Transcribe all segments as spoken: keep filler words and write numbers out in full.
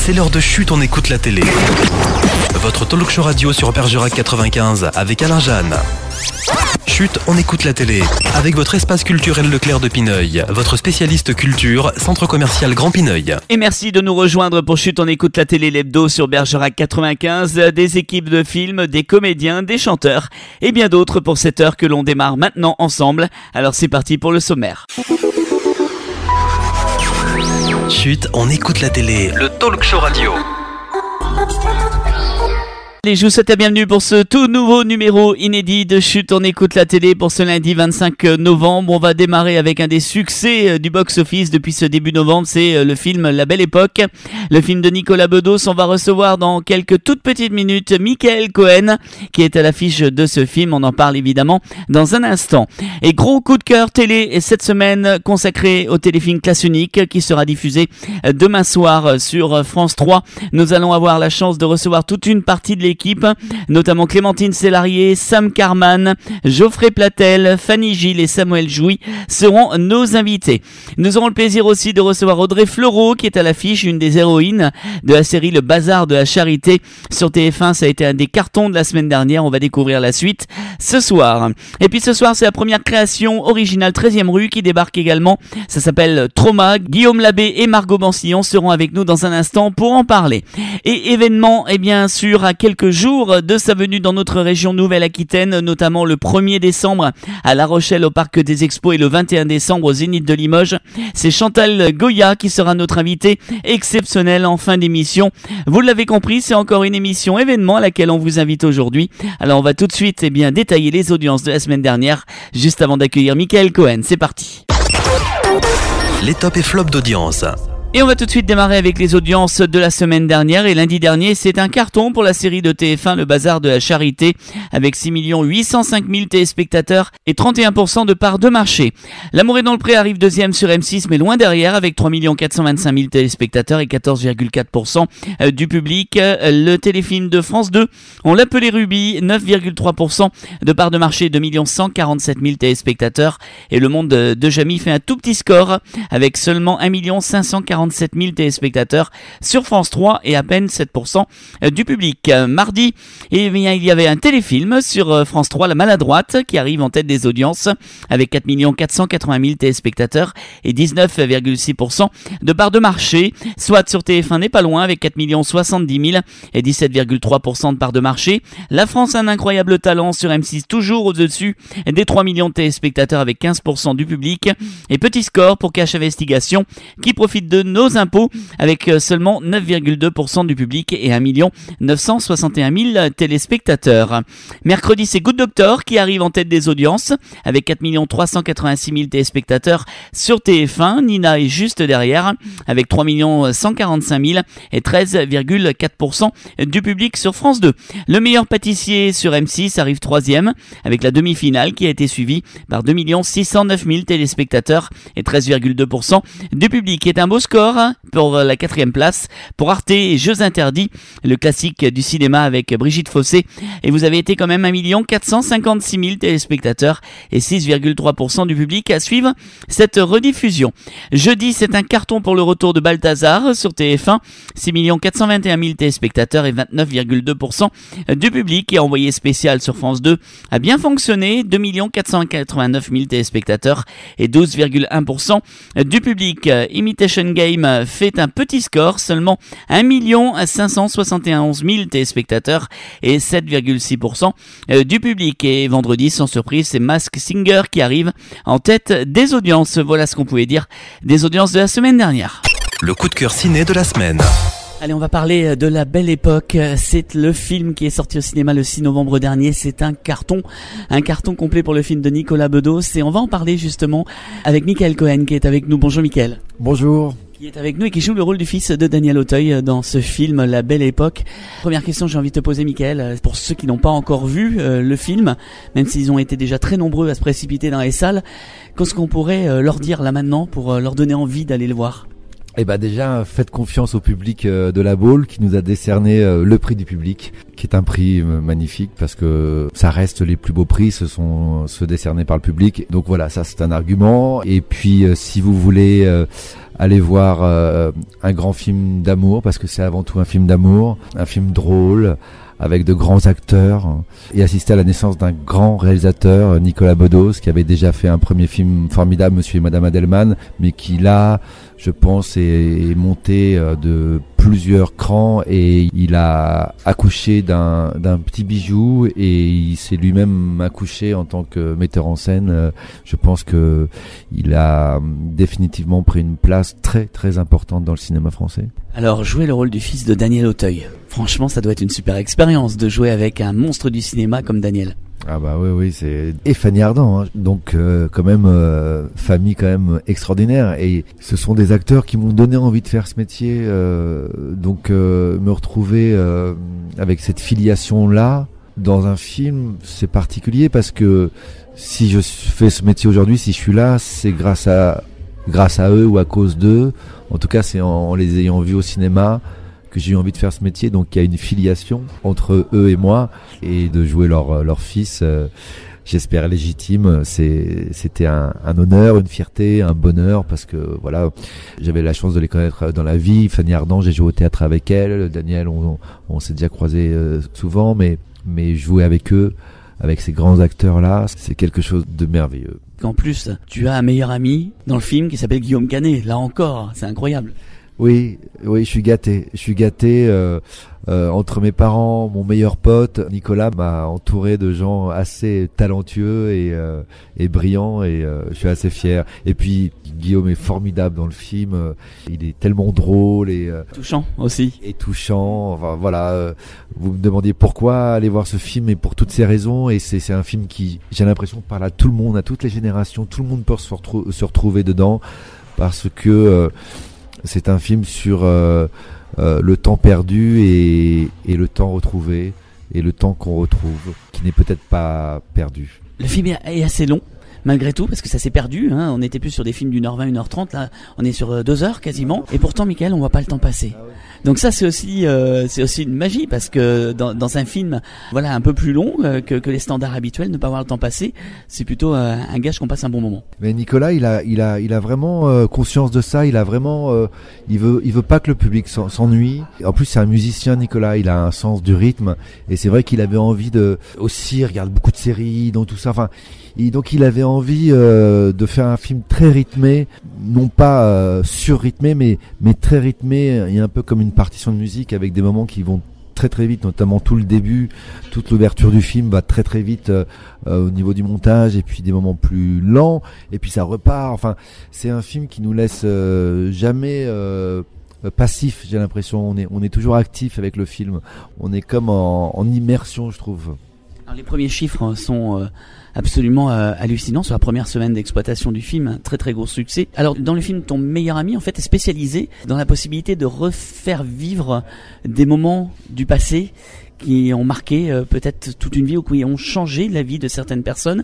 C'est l'heure de Chut, on écoute la télé. Votre talk show radio sur Bergerac quatre-vingt-quinze avec Alain Jeanne. Chut, on écoute la télé. Avec votre espace culturel Leclerc de Pineuil, votre spécialiste culture, centre commercial Grand Pineuil. Et merci de nous rejoindre pour Chut, on écoute la télé, l'hebdo sur Bergerac quatre-vingt-quinze. Des équipes de films, des comédiens, des chanteurs et bien d'autres pour cette heure que l'on démarre maintenant ensemble. Alors c'est parti pour le sommaire. Chut, on écoute la télé. Le talk show radio. Allez, je vous souhaite la bienvenue pour ce tout nouveau numéro inédit de Chut, on écoute la télé pour ce lundi vingt-cinq novembre. On va démarrer avec un des succès du box-office depuis ce début novembre, c'est le film La Belle Époque, le film de Nicolas Bedos. On va recevoir dans quelques toutes petites minutes Michael Cohen qui est à l'affiche de ce film, on en parle évidemment dans un instant. Et gros coup de cœur télé cette semaine consacré au téléfilm Classe Unique qui sera diffusé demain soir sur France trois. Nous allons avoir la chance de recevoir toute une partie de l'équipe, notamment Clémentine Célarié, Sam Carman, Geoffrey Platel, Fanny Gilles et Samuel Jouy seront nos invités. Nous aurons le plaisir aussi de recevoir Audrey Fleurot qui est à l'affiche, une des héroïnes de la série Le Bazar de la Charité sur T F un. Ça a été un des cartons de la semaine dernière, on va découvrir la suite ce soir. Et puis ce soir c'est la première création originale treizième rue qui débarque également, ça s'appelle Trauma. Guillaume Labbé et Margot Bansillon seront avec nous dans un instant pour en parler. Et événement, et bien sûr à quelques jours de sa venue dans notre région Nouvelle-Aquitaine, notamment le premier décembre à La Rochelle au Parc des Expos et le vingt et un décembre au Zénith de Limoges. C'est Chantal Goya qui sera notre invitée exceptionnelle en fin d'émission. Vous l'avez compris, c'est encore une émission événement à laquelle on vous invite aujourd'hui. Alors on va tout de suite eh bien, détailler les audiences de la semaine dernière, juste avant d'accueillir Michael Cohen. C'est parti. Les tops et flops d'audience. Et on va tout de suite démarrer avec les audiences de la semaine dernière. Et lundi dernier, c'est un carton pour la série de T F un, Le Bazar de la Charité, avec six millions huit cent cinq mille téléspectateurs et trente et un pour cent de part de marché. L'amour est dans le pré arrive deuxième sur M six, mais loin derrière, avec trois millions quatre cent vingt-cinq mille téléspectateurs et quatorze virgule quatre pour cent du public. Le téléfilm de France deux, on l'appelait Ruby, neuf virgule trois pour cent de part de marché, deux millions cent quarante-sept mille téléspectateurs. Et Le Monde de Jamie fait un tout petit score, avec seulement un million cinq cent quarante-sept mille téléspectateurs sur France trois et à peine sept pour cent du public. Mardi, eh bien, il y avait un téléfilm sur France trois, La Maladroite, qui arrive en tête des audiences avec quatre millions quatre cent quatre-vingt mille téléspectateurs et dix-neuf virgule six pour cent de part de marché. Soit sur T F un n'est pas loin avec quatre millions soixante-dix mille et dix-sept virgule trois pour cent de part de marché. La France a un incroyable talent sur M six, toujours au-dessus des trois millions de téléspectateurs avec quinze pour cent du public. Et petit score pour Cache Investigation qui profite de nos impôts avec seulement neuf virgule deux pour cent du public et un million neuf cent soixante et un mille téléspectateurs. Mercredi, c'est Good Doctor qui arrive en tête des audiences avec quatre millions trois cent quatre-vingt-six mille téléspectateurs sur T F un. Nina est juste derrière avec trois millions cent quarante-cinq mille et treize virgule quatre pour cent du public sur France deux. Le meilleur pâtissier sur M six arrive troisième avec la demi-finale qui a été suivie par deux millions six cent neuf mille téléspectateurs et treize virgule deux pour cent du public. Qui est un beau score pour la quatrième place pour Arte et Jeux Interdits, le classique du cinéma avec Brigitte Fossé. Et vous avez été quand même un million quatre cent cinquante-six mille téléspectateurs et six virgule trois pour cent du public à suivre cette rediffusion. Jeudi, c'est un carton pour le retour de Balthazar sur T F un, six millions quatre cent vingt et un mille téléspectateurs et vingt-neuf virgule deux pour cent du public. Et envoyé spécial sur France deux a bien fonctionné, deux millions quatre cent quatre-vingt-neuf mille téléspectateurs et douze virgule un pour cent du public. Imitation Game fait un petit score, seulement un million cinq cent soixante et onze mille téléspectateurs et sept virgule six pour cent du public. Et vendredi, sans surprise, c'est Masked Singer qui arrive en tête des audiences. Voilà ce qu'on pouvait dire des audiences de la semaine dernière. Le coup de cœur ciné de la semaine. Allez, on va parler de La Belle Époque. C'est le film qui est sorti au cinéma le six novembre dernier. C'est un carton, un carton complet pour le film de Nicolas Bedos. Et on va en parler justement avec Michael Cohen qui est avec nous. Bonjour Michael. Bonjour. Qui est avec nous et qui joue le rôle du fils de Daniel Auteuil dans ce film La Belle Époque. Première question que j'ai envie de te poser, Michael, pour ceux qui n'ont pas encore vu euh, le film, même s'ils ont été déjà très nombreux à se précipiter dans les salles, qu'est-ce qu'on pourrait euh, leur dire là maintenant pour euh, leur donner envie d'aller le voir? Eh ben déjà, faites confiance au public euh, de la Baule qui nous a décerné euh, le prix du public, qui est un prix euh, magnifique parce que ça reste les plus beaux prix, ce sont ceux décernés par le public. Donc voilà, ça c'est un argument. Et puis euh, si vous voulez euh, aller voir euh, un grand film d'amour, parce que c'est avant tout un film d'amour, un film drôle, avec de grands acteurs, et assister à la naissance d'un grand réalisateur, Nicolas Bedos, qui avait déjà fait un premier film formidable, Monsieur et Madame Adelman, mais qui là, je pense, est, est monté de plusieurs crans, et il a accouché d'un, d'un petit bijou, et il s'est lui-même accouché en tant que metteur en scène. Je pense que il a définitivement pris une place très très importante dans le cinéma français. Alors, jouer le rôle du fils de Daniel Auteuil, franchement, ça doit être une super expérience de jouer avec un monstre du cinéma comme Daniel. Ah bah oui, oui, c'est... Et Fanny Ardant, hein. Donc euh, quand même, euh, famille quand même extraordinaire. Et ce sont des acteurs qui m'ont donné envie de faire ce métier. Euh, donc euh, me retrouver euh, avec cette filiation-là dans un film, c'est particulier parce que si je fais ce métier aujourd'hui, si je suis là, c'est grâce à grâce à eux ou à cause d'eux. En tout cas, c'est en, en les ayant vus au cinéma que j'ai eu envie de faire ce métier. Donc il y a une filiation entre eux et moi, et de jouer leur leur fils, euh, j'espère légitime. C'est c'était un, un honneur, une fierté, un bonheur, parce que voilà, j'avais la chance de les connaître dans la vie. Fanny Ardant, j'ai joué au théâtre avec elle. Daniel, on, on s'est déjà croisés euh, souvent, mais mais jouer avec eux, avec ces grands acteurs là, c'est quelque chose de merveilleux. En plus, tu as un meilleur ami dans le film qui s'appelle Guillaume Canet. Là encore, c'est incroyable. Oui, oui, je suis gâté. Je suis gâté. Euh, euh, entre mes parents, mon meilleur pote Nicolas m'a entouré de gens assez talentueux et, euh, et brillants, et euh, je suis assez fier. Et puis Guillaume est formidable dans le film. Euh, il est tellement drôle et euh, touchant aussi. Et touchant. Enfin voilà. Euh, vous me demandiez pourquoi aller voir ce film, et pour toutes ces raisons. Et c'est c'est un film qui, j'ai l'impression, parle à tout le monde, à toutes les générations. Tout le monde peut se, retrou- se retrouver dedans, parce que euh, c'est un film sur euh, euh, le temps perdu et, et le temps retrouvé, et le temps qu'on retrouve, qui n'est peut-être pas perdu. Le film est assez long, malgré tout, parce que ça s'est perdu, hein. On n'était plus sur des films d'une heure vingt, une heure trente, là on est sur deux heures quasiment, et pourtant Michael, on voit pas le temps passer. Ah ouais. Donc ça c'est aussi euh, c'est aussi une magie, parce que dans, dans un film voilà un peu plus long euh, que, que les standards habituels, ne pas voir le temps passer, c'est plutôt euh, un gage qu'on passe un bon moment. Mais Nicolas, il a il a il a vraiment euh, conscience de ça. Il a vraiment euh, il veut il veut pas que le public s'ennuie. En plus c'est un musicien, Nicolas, il a un sens du rythme, et c'est vrai qu'il avait envie de aussi, il regarde beaucoup de séries, donc tout ça. Enfin, et donc il avait envie euh, de faire un film très rythmé, non pas euh, surrythmé, mais mais très rythmé, et un peu comme une partition de musique, avec des moments qui vont très très vite, notamment tout le début, toute l'ouverture du film va très très vite euh, euh, au niveau du montage, et puis des moments plus lents, et puis ça repart. Enfin, c'est un film qui nous laisse euh, jamais euh, passif. J'ai l'impression, on est on est toujours actif avec le film. On est comme en, en immersion, je trouve. Alors, les premiers chiffres sont euh, absolument euh, hallucinants sur la première semaine d'exploitation du film, un très très gros succès. Alors dans le film, ton meilleur ami en fait est spécialisé dans la possibilité de refaire vivre des moments du passé qui ont marqué euh, peut-être toute une vie, ou qui ont changé la vie de certaines personnes.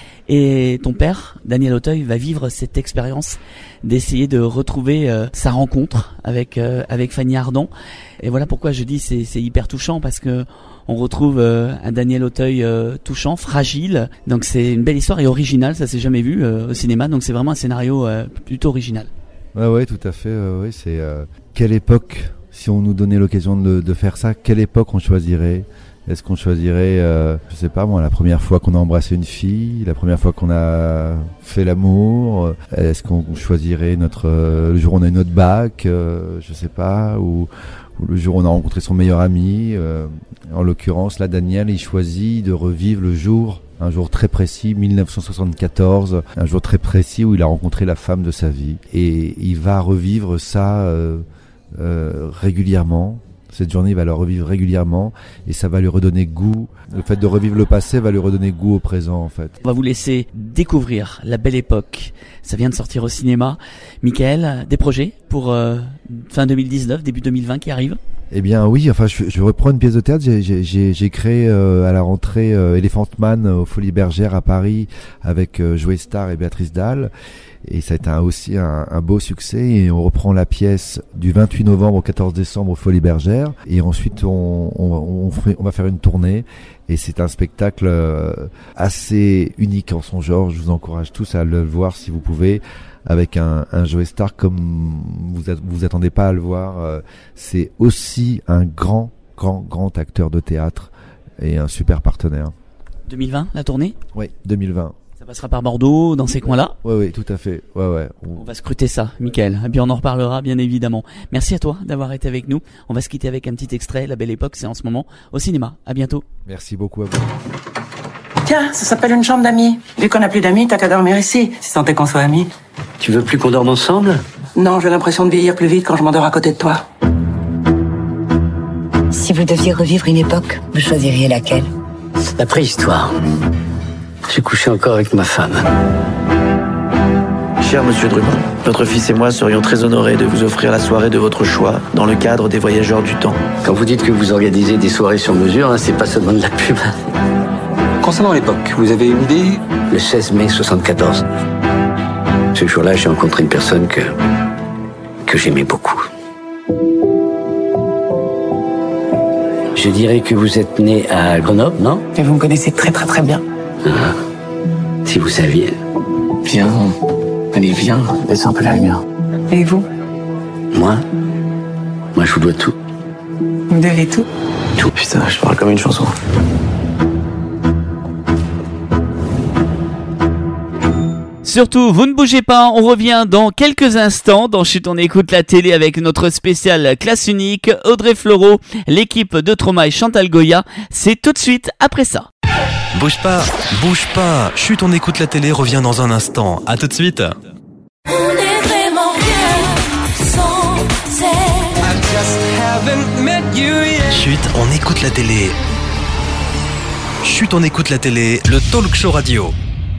Et ton père, Daniel Auteuil, va vivre cette expérience d'essayer de retrouver euh, sa rencontre avec euh, avec Fanny Ardant. Et voilà pourquoi je dis c'est c'est hyper touchant, parce que on retrouve euh, un Daniel Auteuil euh, touchant, fragile. Donc c'est une belle histoire et originale, ça s'est jamais vu euh, au cinéma. Donc c'est vraiment un scénario euh, plutôt original. Ouais, ouais, tout à fait. Euh, ouais, c'est euh, quelle époque, si on nous donnait l'occasion de, de faire ça, quelle époque on choisirait? Est-ce qu'on choisirait, euh, je sais pas moi, la première fois qu'on a embrassé une fille, la première fois qu'on a fait l'amour? Est-ce qu'on choisirait notre euh, le jour où on a eu notre bac, euh, je sais pas, ou, ou le jour où on a rencontré son meilleur ami? euh, En l'occurrence, là, Daniel, il choisit de revivre le jour, un jour très précis, mille neuf cent soixante-quatorze, un jour très précis où il a rencontré la femme de sa vie, et il va revivre ça euh, euh, régulièrement. Cette journée, il va le revivre régulièrement, et ça va lui redonner goût. Le fait de revivre le passé va lui redonner goût au présent, en fait. On va vous laisser découvrir La Belle Époque. Ça vient de sortir au cinéma. Michael, des projets pour euh, fin deux mille dix-neuf, début deux mille vingt qui arrivent? Eh bien oui, enfin je, je reprends une pièce de théâtre. J'ai, j'ai, j'ai, j'ai créé euh, à la rentrée euh, Elephant Man aux Folies Bergères à Paris avec euh, Joey Starr et Béatrice Dalle. Et ça a été un, aussi un, un beau succès. Et on reprend la pièce du vingt-huit novembre au quatorze décembre aux Folies Bergères. Et ensuite on, on, on, fait, on va faire une tournée. Et c'est un spectacle euh, assez unique en son genre. Je vous encourage tous à le voir si vous pouvez. Avec un, un Joey Starr comme vous vous attendez pas à le voir. Euh, c'est aussi un grand, grand, grand acteur de théâtre et un super partenaire. deux mille vingt, la tournée ? Oui, deux mille vingt. Ça passera par Bordeaux, dans ces coins-là ? Oui, oui, tout à fait. Ouais, ouais. On va scruter ça, Mickaël. Et puis on en reparlera, bien évidemment. Merci à toi d'avoir été avec nous. On va se quitter avec un petit extrait. La Belle Époque, c'est en ce moment au cinéma. À bientôt. Merci beaucoup à vous. Tiens, ça s'appelle une chambre d'amis. Vu qu'on n'a plus d'amis, t'as qu'à dormir ici, si tant est qu'on soit amis. Tu veux plus qu'on dorme ensemble ? Non, j'ai l'impression de vieillir plus vite quand je m'endors à côté de toi. Si vous deviez revivre une époque, vous choisiriez laquelle ? La préhistoire. J'ai couché encore avec ma femme. Cher monsieur Drummond, votre fils et moi serions très honorés de vous offrir la soirée de votre choix dans le cadre des Voyageurs du Temps. Quand vous dites que vous organisez des soirées sur mesure, hein, c'est pas seulement de la pub. Concernant l'époque, vous avez une idée ? Le seize mai soixante-quatorze. Ce jour-là, j'ai rencontré une personne que, que j'aimais beaucoup. Je dirais que vous êtes né à Grenoble, non ? Et vous me connaissez très très très bien. Ah, si vous saviez. Viens, allez, viens, baisse un peu la lumière. Et vous ? Moi ? Moi, je vous dois tout. Vous devez tout ? Tout, putain, je parle comme une chanson. Surtout, vous ne bougez pas, on revient dans quelques instants dans Chut, on écoute la télé avec notre spécial classe unique, Audrey Fleurot, l'équipe de Trauma et Chantal Goya. C'est tout de suite après ça. Bouge pas, bouge pas. Chut, on écoute la télé revient dans un instant. À tout de suite. On est vraiment bien sans elle. Chut, on écoute la télé. Chut, on écoute la télé, le talk show radio.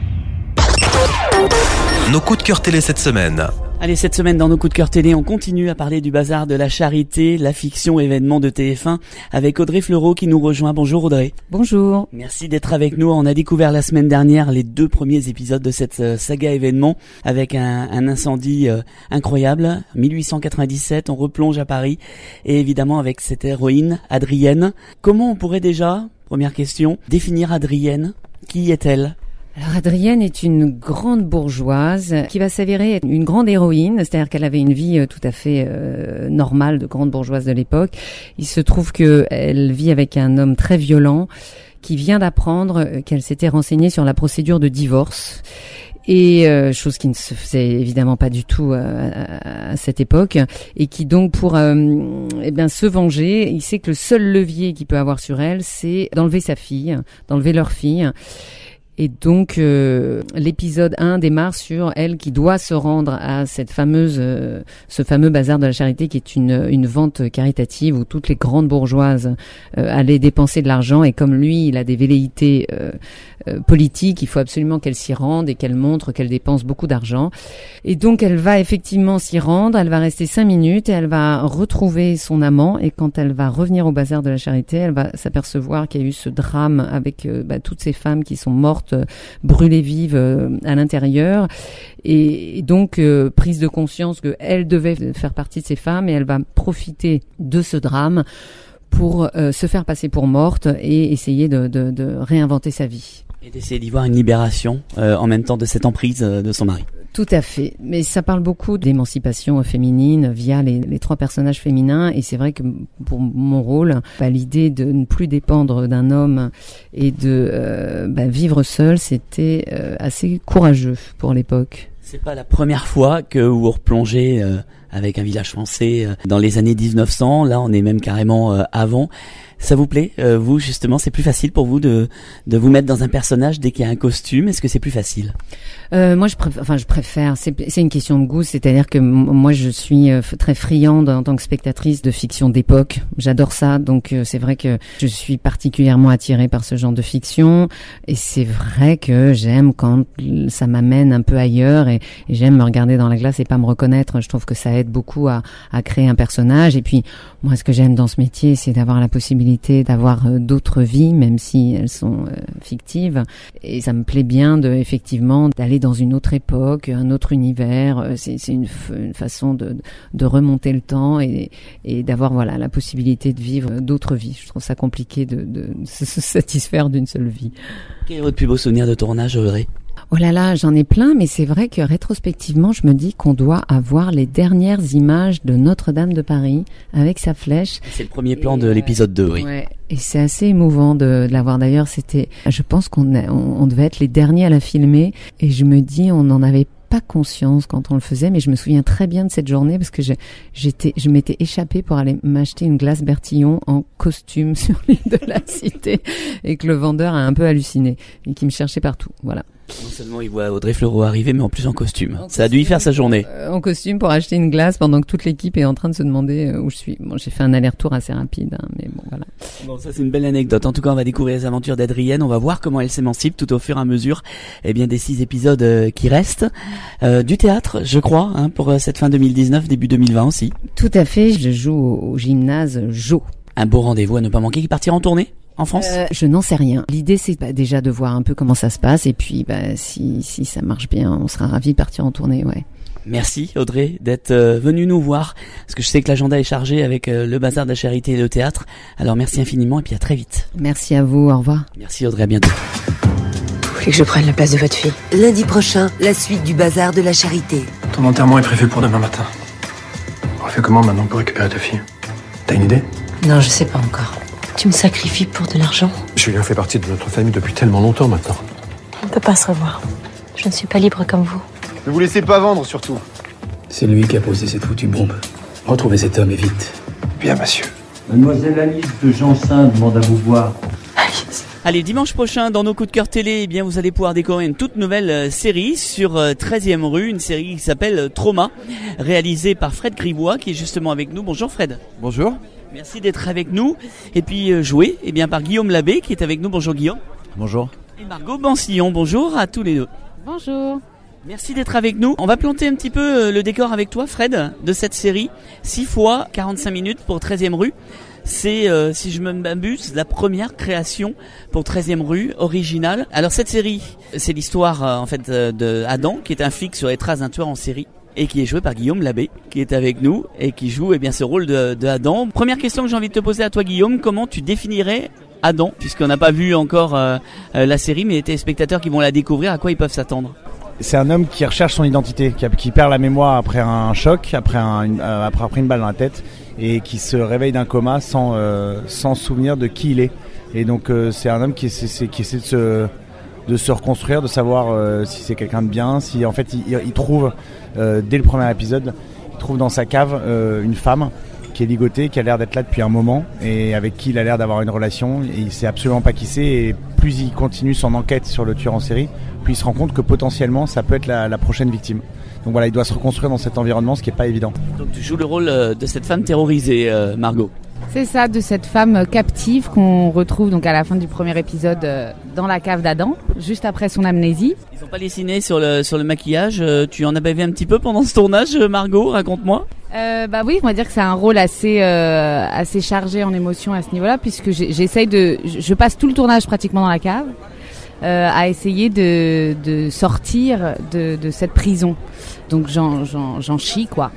Nos coups de cœur télé cette semaine. Allez, cette semaine dans nos coups de cœur télé, on continue à parler du bazar de la charité, la fiction événement de T F un avec Audrey Fleurot qui nous rejoint. Bonjour Audrey. Bonjour. Merci d'être avec nous. On a découvert la semaine dernière les deux premiers épisodes de cette euh, saga événement avec un, un incendie euh, incroyable. dix-huit cent quatre-vingt-dix-sept, on replonge à Paris et évidemment avec cette héroïne, Adrienne. Comment on pourrait déjà, première question, définir Adrienne ? Qui est-elle ? Alors Adrienne est une grande bourgeoise qui va s'avérer être une grande héroïne, c'est-à-dire qu'elle avait une vie tout à fait euh, normale de grande bourgeoise de l'époque. Il se trouve qu'elle vit avec un homme très violent qui vient d'apprendre qu'elle s'était renseignée sur la procédure de divorce. Et euh, chose qui ne se faisait évidemment pas du tout euh, à, à cette époque, et qui donc pour euh, eh bien se venger, il sait que le seul levier qu'il peut avoir sur elle, c'est d'enlever sa fille, d'enlever leur fille. Et donc euh, l'épisode un démarre sur elle qui doit se rendre à cette fameuse, euh, ce fameux bazar de la charité qui est une, une vente caritative où toutes les grandes bourgeoises euh, allaient dépenser de l'argent, et comme lui il a des velléités euh, euh, politiques, il faut absolument qu'elle s'y rende et qu'elle montre qu'elle dépense beaucoup d'argent. Et donc elle va effectivement s'y rendre, elle va rester cinq minutes et elle va retrouver son amant, et quand elle va revenir au bazar de la charité, elle va s'apercevoir qu'il y a eu ce drame avec euh, bah, toutes ces femmes qui sont mortes brûlées vives euh, à l'intérieur, et, et donc euh, prise de conscience qu'elle devait faire partie de ces femmes, et elle va profiter de ce drame pour euh, se faire passer pour morte et essayer de, de, de réinventer sa vie. Et d'essayer d'y voir une libération euh, en même temps de cette emprise euh, de son mari. Tout à fait, mais ça parle beaucoup d'émancipation féminine via les, les trois personnages féminins, et c'est vrai que pour mon rôle, bah, l'idée de ne plus dépendre d'un homme et de euh, bah, vivre seul, c'était euh, assez courageux pour l'époque. C'est pas la première fois que vous replongez euh, avec un village français euh, dans les années dix-neuf cents, là on est même carrément euh, avant. Ça vous plaît, euh, vous justement, c'est plus facile pour vous de de vous mettre dans un personnage dès qu'il y a un costume? Est-ce que c'est plus facile? Euh, moi, je préfère, enfin, je préfère. C'est, c'est une question de goût, c'est-à-dire que m- moi, je suis euh, très friande en tant que spectatrice de fiction d'époque. J'adore ça, donc euh, c'est vrai que je suis particulièrement attirée par ce genre de fiction. Et c'est vrai que j'aime quand ça m'amène un peu ailleurs, et, et j'aime me regarder dans la glace et pas me reconnaître. Je trouve que ça aide aide beaucoup à, à créer un personnage. Et puis, moi, ce que j'aime dans ce métier, c'est d'avoir la possibilité d'avoir euh, d'autres vies, même si elles sont euh, fictives. Et ça me plaît bien de, effectivement, d'aller dans une autre époque, un autre univers. C'est, c'est une, f- une façon de, de remonter le temps et, et d'avoir, voilà, la possibilité de vivre d'autres vies. Je trouve ça compliqué de, de se satisfaire d'une seule vie. Quel est votre plus beau souvenir de tournage, Audrey ? Oh là là, j'en ai plein, mais c'est vrai que rétrospectivement, je me dis qu'on doit avoir les dernières images de Notre-Dame de Paris avec sa flèche. C'est le premier plan et de l'épisode deux, oui. Ouais, et c'est assez émouvant de, de l'avoir. D'ailleurs, c'était, je pense qu'on a, on, on devait être les derniers à la filmer, et je me dis, on n'en avait pas conscience quand on le faisait, mais je me souviens très bien de cette journée parce que je, j'étais, je m'étais échappée pour aller m'acheter une glace Bertillon en costume sur l'île de la Cité et que le vendeur a un peu halluciné et qui me cherchait partout. Voilà. Non seulement il voit Audrey Fleurot arriver, mais en plus en costume. En ça costume, a dû y faire sa journée. Euh, en costume pour acheter une glace pendant que toute l'équipe est en train de se demander euh, où je suis. Bon, j'ai fait un aller-retour assez rapide, hein, mais bon, voilà. Bon, ça c'est une belle anecdote. En tout cas, on va découvrir les aventures d'Adrienne. On va voir comment elle s'émancipe tout au fur et à mesure, eh bien, des six épisodes euh, qui restent. Euh, du théâtre, je crois, hein, pour euh, cette fin deux mille dix-neuf, début deux mille vingt aussi. Tout à fait. Je joue au, au gymnase Jo. Un beau rendez-vous à ne pas manquer. Qui partira en tournée en France? euh, Je n'en sais rien. L'idée, c'est bah, déjà de voir un peu comment ça se passe, et puis bah, si si ça marche bien, on sera ravis de partir en tournée, ouais. Merci Audrey d'être euh, venue nous voir, parce que je sais que l'agenda est chargé avec euh, le bazar de la charité et le théâtre. Alors merci infiniment et puis à très vite. Merci à vous, au revoir. Merci Audrey, à bientôt. Vous voulez que je prenne la place de votre fille? Lundi prochain, la suite du bazar de la charité. Ton enterrement est prévu pour demain matin. On fait comment maintenant pour récupérer ta fille? T'as une idée? Non, je sais pas encore. Tu me sacrifies pour de l'argent? Julien fait partie de notre famille depuis tellement longtemps maintenant. On ne peut pas se revoir. Je ne suis pas libre comme vous. Ne vous laissez pas vendre, surtout. C'est lui qui a posé cette foutue bombe. Retrouvez cet homme et vite. Bien, monsieur. Mademoiselle Alice de Jansin demande à vous voir. Alice. Allez, dimanche prochain, dans nos coups de cœur télé, eh bien, vous allez pouvoir découvrir une toute nouvelle euh, série sur euh, treizième rue, une série qui s'appelle euh, Trauma, réalisée par Fred Grivois, qui est justement avec nous. Bonjour Fred. Bonjour. Merci d'être avec nous. Et puis euh, joué eh bien, par Guillaume Labbé, qui est avec nous. Bonjour Guillaume. Bonjour. Et Margot Bansillon. Bonjour à tous les deux. Bonjour. Merci d'être avec nous. On va planter un petit peu le décor avec toi, Fred, de cette série. six fois quarante-cinq minutes pour treizième rue. C'est, euh, si je me m'abuse, la première création pour treizième rue, originale. Alors cette série, c'est l'histoire euh, en fait euh, de Adam, qui est un flic sur les traces d'un tueur en série, et qui est joué par Guillaume Labbé, qui est avec nous, et qui joue eh bien, ce rôle de, de Adam. Première question que j'ai envie de te poser à toi, Guillaume, comment tu définirais Adam, puisqu'on n'a pas vu encore euh, euh, la série, mais les téléspectateurs qui vont la découvrir, à quoi ils peuvent s'attendre? C'est un homme qui recherche son identité, qui, a, qui perd la mémoire après un choc, après, un, une, euh, après, après une balle dans la tête, et qui se réveille d'un coma sans, euh, sans souvenir de qui il est. Et donc euh, c'est un homme qui, c'est, c'est, qui essaie de se, de se reconstruire, de savoir euh, si c'est quelqu'un de bien, si en fait il, il trouve, euh, dès le premier épisode, il trouve dans sa cave euh, une femme qui est ligotée, qui a l'air d'être là depuis un moment, et avec qui il a l'air d'avoir une relation, et il sait absolument pas qui c'est, et plus il continue son enquête sur le tueur en série, puis il se rend compte que potentiellement ça peut être la, la prochaine victime. Donc voilà, il doit se reconstruire dans cet environnement, ce qui est pas évident. Donc tu joues le rôle de cette femme terrorisée, euh, Margot. C'est ça, de cette femme captive qu'on retrouve donc à la fin du premier épisode dans la cave d'Adam, juste après son amnésie. Ils n'ont pas dessiné sur le, sur le maquillage, tu en as bavé un petit peu pendant ce tournage, Margot, raconte-moi. Euh, bah oui, on va dire que c'est un rôle assez euh, assez chargé en émotion à ce niveau-là, puisque j'ai, j'essaye de, je passe tout le tournage pratiquement dans la cave, euh, à essayer de de sortir de de cette prison. Donc j'en j'en j'en chie quoi.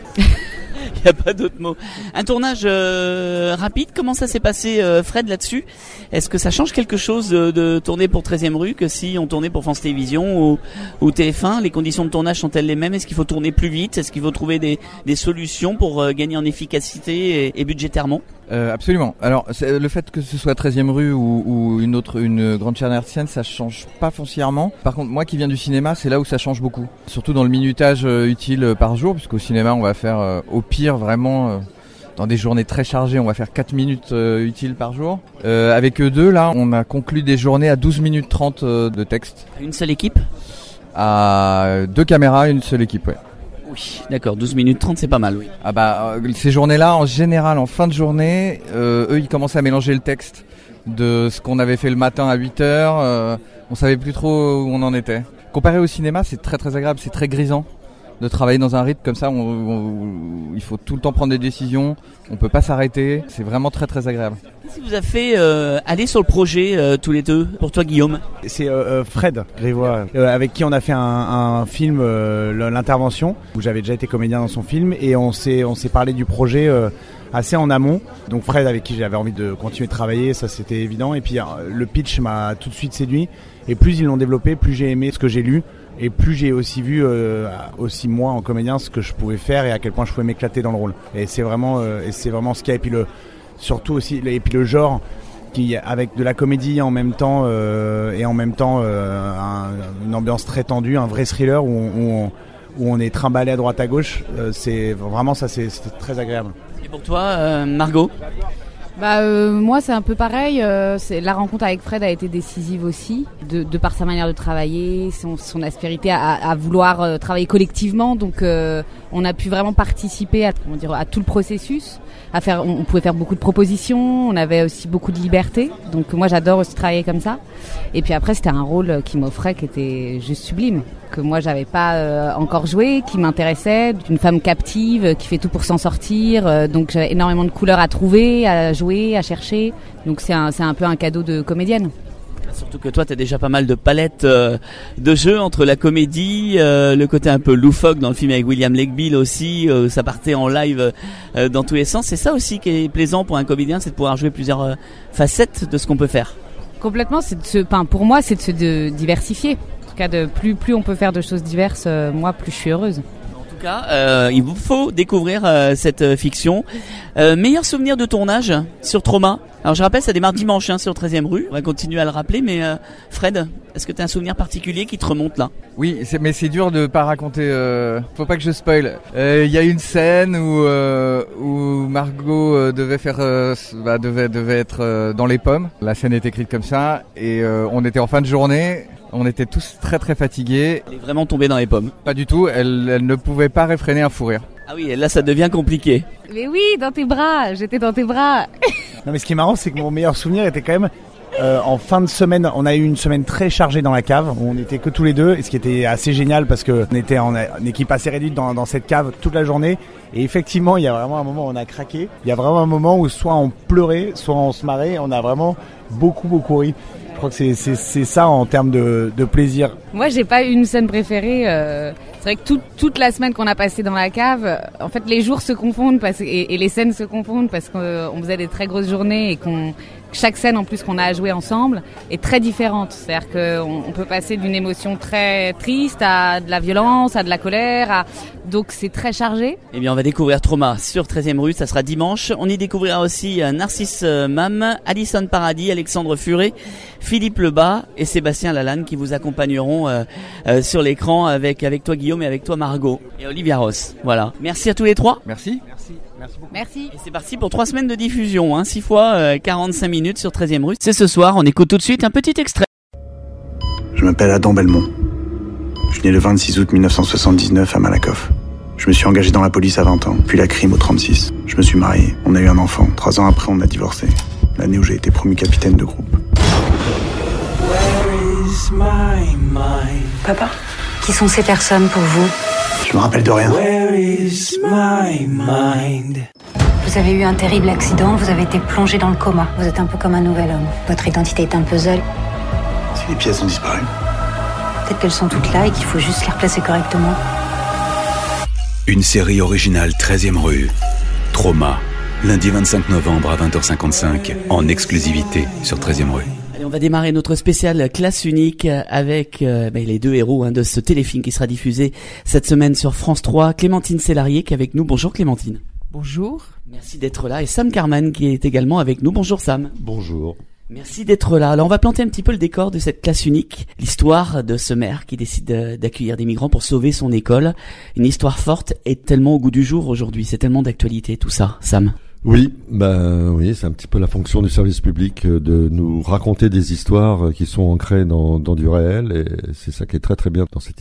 Il n'y a pas d'autre mot. Un tournage euh, rapide, comment ça s'est passé, euh, Fred, là-dessus? Est-ce que ça change quelque chose de, de tourner pour treizième rue que si on tournait pour France Télévisions ou, ou T F un? Les conditions de tournage sont-elles les mêmes? Est-ce qu'il faut tourner plus vite? Est-ce qu'il faut trouver des, des solutions pour euh, gagner en efficacité et, et budgétairement? Euh, absolument. Alors, c'est, le fait que ce soit treizième rue ou, ou une autre, une grande chaîne hertzienne, ça change pas foncièrement. Par contre, moi qui viens du cinéma, c'est là où ça change beaucoup. Surtout dans le minutage euh, utile euh, par jour, puisqu'au cinéma, on va faire euh, au pire vraiment euh, dans des journées très chargées, on va faire quatre minutes euh, utiles par jour. Euh, avec eux deux, là, on a conclu des journées à douze minutes trente euh, de texte. Une seule équipe? À deux caméras, une seule équipe, ouais. Oui, d'accord, douze minutes trente, c'est pas mal, oui. Ah bah, euh, ces journées-là, en général, en fin de journée, euh, eux, ils commençaient à mélanger le texte de ce qu'on avait fait le matin à huit heures. Euh, on savait plus trop où on en était. Comparé au cinéma, c'est très très agréable, c'est très grisant. de travailler dans un rythme comme ça, on, on, il faut tout le temps prendre des décisions, on peut pas s'arrêter, c'est vraiment très très agréable. Qu'est-ce qui vous a fait euh, aller sur le projet euh, tous les deux, pour toi Guillaume? C'est euh, Fred Grivois, euh, avec qui on a fait un, un film, euh, l'intervention, où j'avais déjà été comédien dans son film, et on s'est, on s'est parlé du projet euh, assez en amont. Donc Fred, avec qui j'avais envie de continuer de travailler, ça c'était évident, et puis euh, le pitch m'a tout de suite séduit, et plus ils l'ont développé, plus j'ai aimé ce que j'ai lu, et plus j'ai aussi vu euh, aussi moi en comédien ce que je pouvais faire et à quel point je pouvais m'éclater dans le rôle. Et c'est vraiment euh, et c'est vraiment ce qu'il y a. Et puis le surtout aussi et puis le genre qui avec de la comédie en même temps euh, et en même temps euh, un, une ambiance très tendue, un vrai thriller où on, où on, où on est trimballé à droite à gauche. Euh, c'est vraiment ça, c'est, c'est très agréable. Et pour toi, euh, Margot? Bah euh, moi c'est un peu pareil, euh, c'est, la rencontre avec Fred a été décisive aussi, de, de par sa manière de travailler, son, son aspérité à, à vouloir euh, travailler collectivement, donc euh, on a pu vraiment participer à, comment dire, à tout le processus, à faire, on, on pouvait faire beaucoup de propositions, on avait aussi beaucoup de liberté, donc moi j'adore aussi travailler comme ça, et puis après c'était un rôle qui m'offrait qui était juste sublime, que moi j'avais pas euh, encore joué, qui m'intéressait, d'une femme captive qui fait tout pour s'en sortir, euh, donc j'avais énormément de couleurs à trouver, à jouer, à chercher, donc c'est un, c'est un peu un cadeau de comédienne. Surtout que toi, tu as déjà pas mal de palettes euh, de jeux entre la comédie, euh, le côté un peu loufoque dans le film avec William Legbill aussi, euh, ça partait en live euh, dans tous les sens. C'est ça aussi qui est plaisant pour un comédien, c'est de pouvoir jouer plusieurs euh, facettes de ce qu'on peut faire. Complètement, c'est de se, enfin, pour moi, c'est de se de diversifier. En tout cas, de plus, plus on peut faire de choses diverses, euh, moi, plus je suis heureuse. En tout cas, euh, il vous faut découvrir euh, cette euh, fiction. Euh, meilleur souvenir de tournage sur Trauma. Alors je rappelle, ça démarre dimanche hein, sur treizième rue. On va continuer à le rappeler, mais euh, Fred, est-ce que tu as un souvenir particulier qui te remonte là? Oui, c'est, mais c'est dur de pas raconter. Euh, faut pas que je spoil. Il euh, y a une scène où euh, où Margot euh, devait faire, euh, bah, devait devait être euh, dans les pommes. La scène est écrite comme ça, et euh, on était en fin de journée. On était tous très très fatigués. Elle est vraiment tombée dans les pommes? Pas du tout. Elle, elle ne pouvait pas réfréner un fou rire. Ah oui, là ça devient compliqué. Mais oui, dans tes bras, j'étais dans tes bras. Non mais ce qui est marrant, c'est que mon meilleur souvenir était quand même euh, en fin de semaine. On a eu une semaine très chargée dans la cave, où on était que tous les deux, et ce qui était assez génial parce que on était en une équipe assez réduite dans, dans cette cave toute la journée. Et effectivement, il y a vraiment un moment où on a craqué. Il y a vraiment un moment où soit on pleurait, soit on se marrait. On a vraiment beaucoup beaucoup ri. Je crois que c'est, c'est, c'est ça en termes de, de plaisir. Moi, j'ai pas une scène préférée. Euh, c'est vrai que toute, toute la semaine qu'on a passée dans la cave, en fait, les jours se confondent parce, et, et les scènes se confondent parce qu'on faisait des très grosses journées et qu'on chaque scène en plus qu'on a à jouer ensemble est très différente. C'est-à-dire qu'on on peut passer d'une émotion très triste à de la violence, à de la colère, à... donc c'est très chargé. Eh bien, on va découvrir Trauma sur treizième rue, ça sera dimanche. On y découvrira aussi Narcisse Mam, Alison Paradis, Alexandre Furet, Philippe Lebas et Sébastien Lalanne qui vous accompagneront euh, euh, sur l'écran avec avec toi Guillaume et avec toi Margot et Olivia Ross. Voilà. Merci à tous les trois. Merci. Merci. Merci beaucoup. Merci. Et c'est parti pour trois semaines de diffusion, hein, six fois euh, quarante-cinq minutes sur treizième rue. C'est ce soir, on écoute tout de suite un petit extrait. Je m'appelle Adam Belmont. Je suis né le vingt-six août mille neuf cent soixante-dix-neuf à Malakoff. Je me suis engagé dans la police à vingt ans, puis la crime au trente-six. Je me suis marié, on a eu un enfant. Trois ans après, on a divorcé. L'année où j'ai été promu capitaine de groupe. Papa, qui sont ces personnes pour vous? Je me rappelle de rien. Vous avez eu un terrible accident, vous avez été plongé dans le coma. Vous êtes un peu comme un nouvel homme. Votre identité est un puzzle. Si les pièces ont disparu. Peut-être qu'elles sont toutes là et qu'il faut juste les replacer correctement. Une série originale treizième rue. Trauma. Lundi vingt-cinq novembre à vingt heures cinquante-cinq, en exclusivité sur treizième rue. Allez, on va démarrer notre spécial classe unique avec euh, bah, les deux héros hein, de ce téléfilm qui sera diffusé cette semaine sur France trois. Clémentine Célarier qui est avec nous. Bonjour Clémentine. Bonjour. Merci d'être là. Et Sam Carman qui est également avec nous. Bonjour Sam. Bonjour. Merci d'être là. Alors on va planter un petit peu le décor de cette classe unique. L'histoire de ce maire qui décide d'accueillir des migrants pour sauver son école. Une histoire forte et tellement au goût du jour aujourd'hui. C'est tellement d'actualité tout ça, Sam. Oui, ben oui, c'est un petit peu la fonction du service public de nous raconter des histoires qui sont ancrées dans, dans du réel, et c'est ça qui est très très bien dans cette histoire.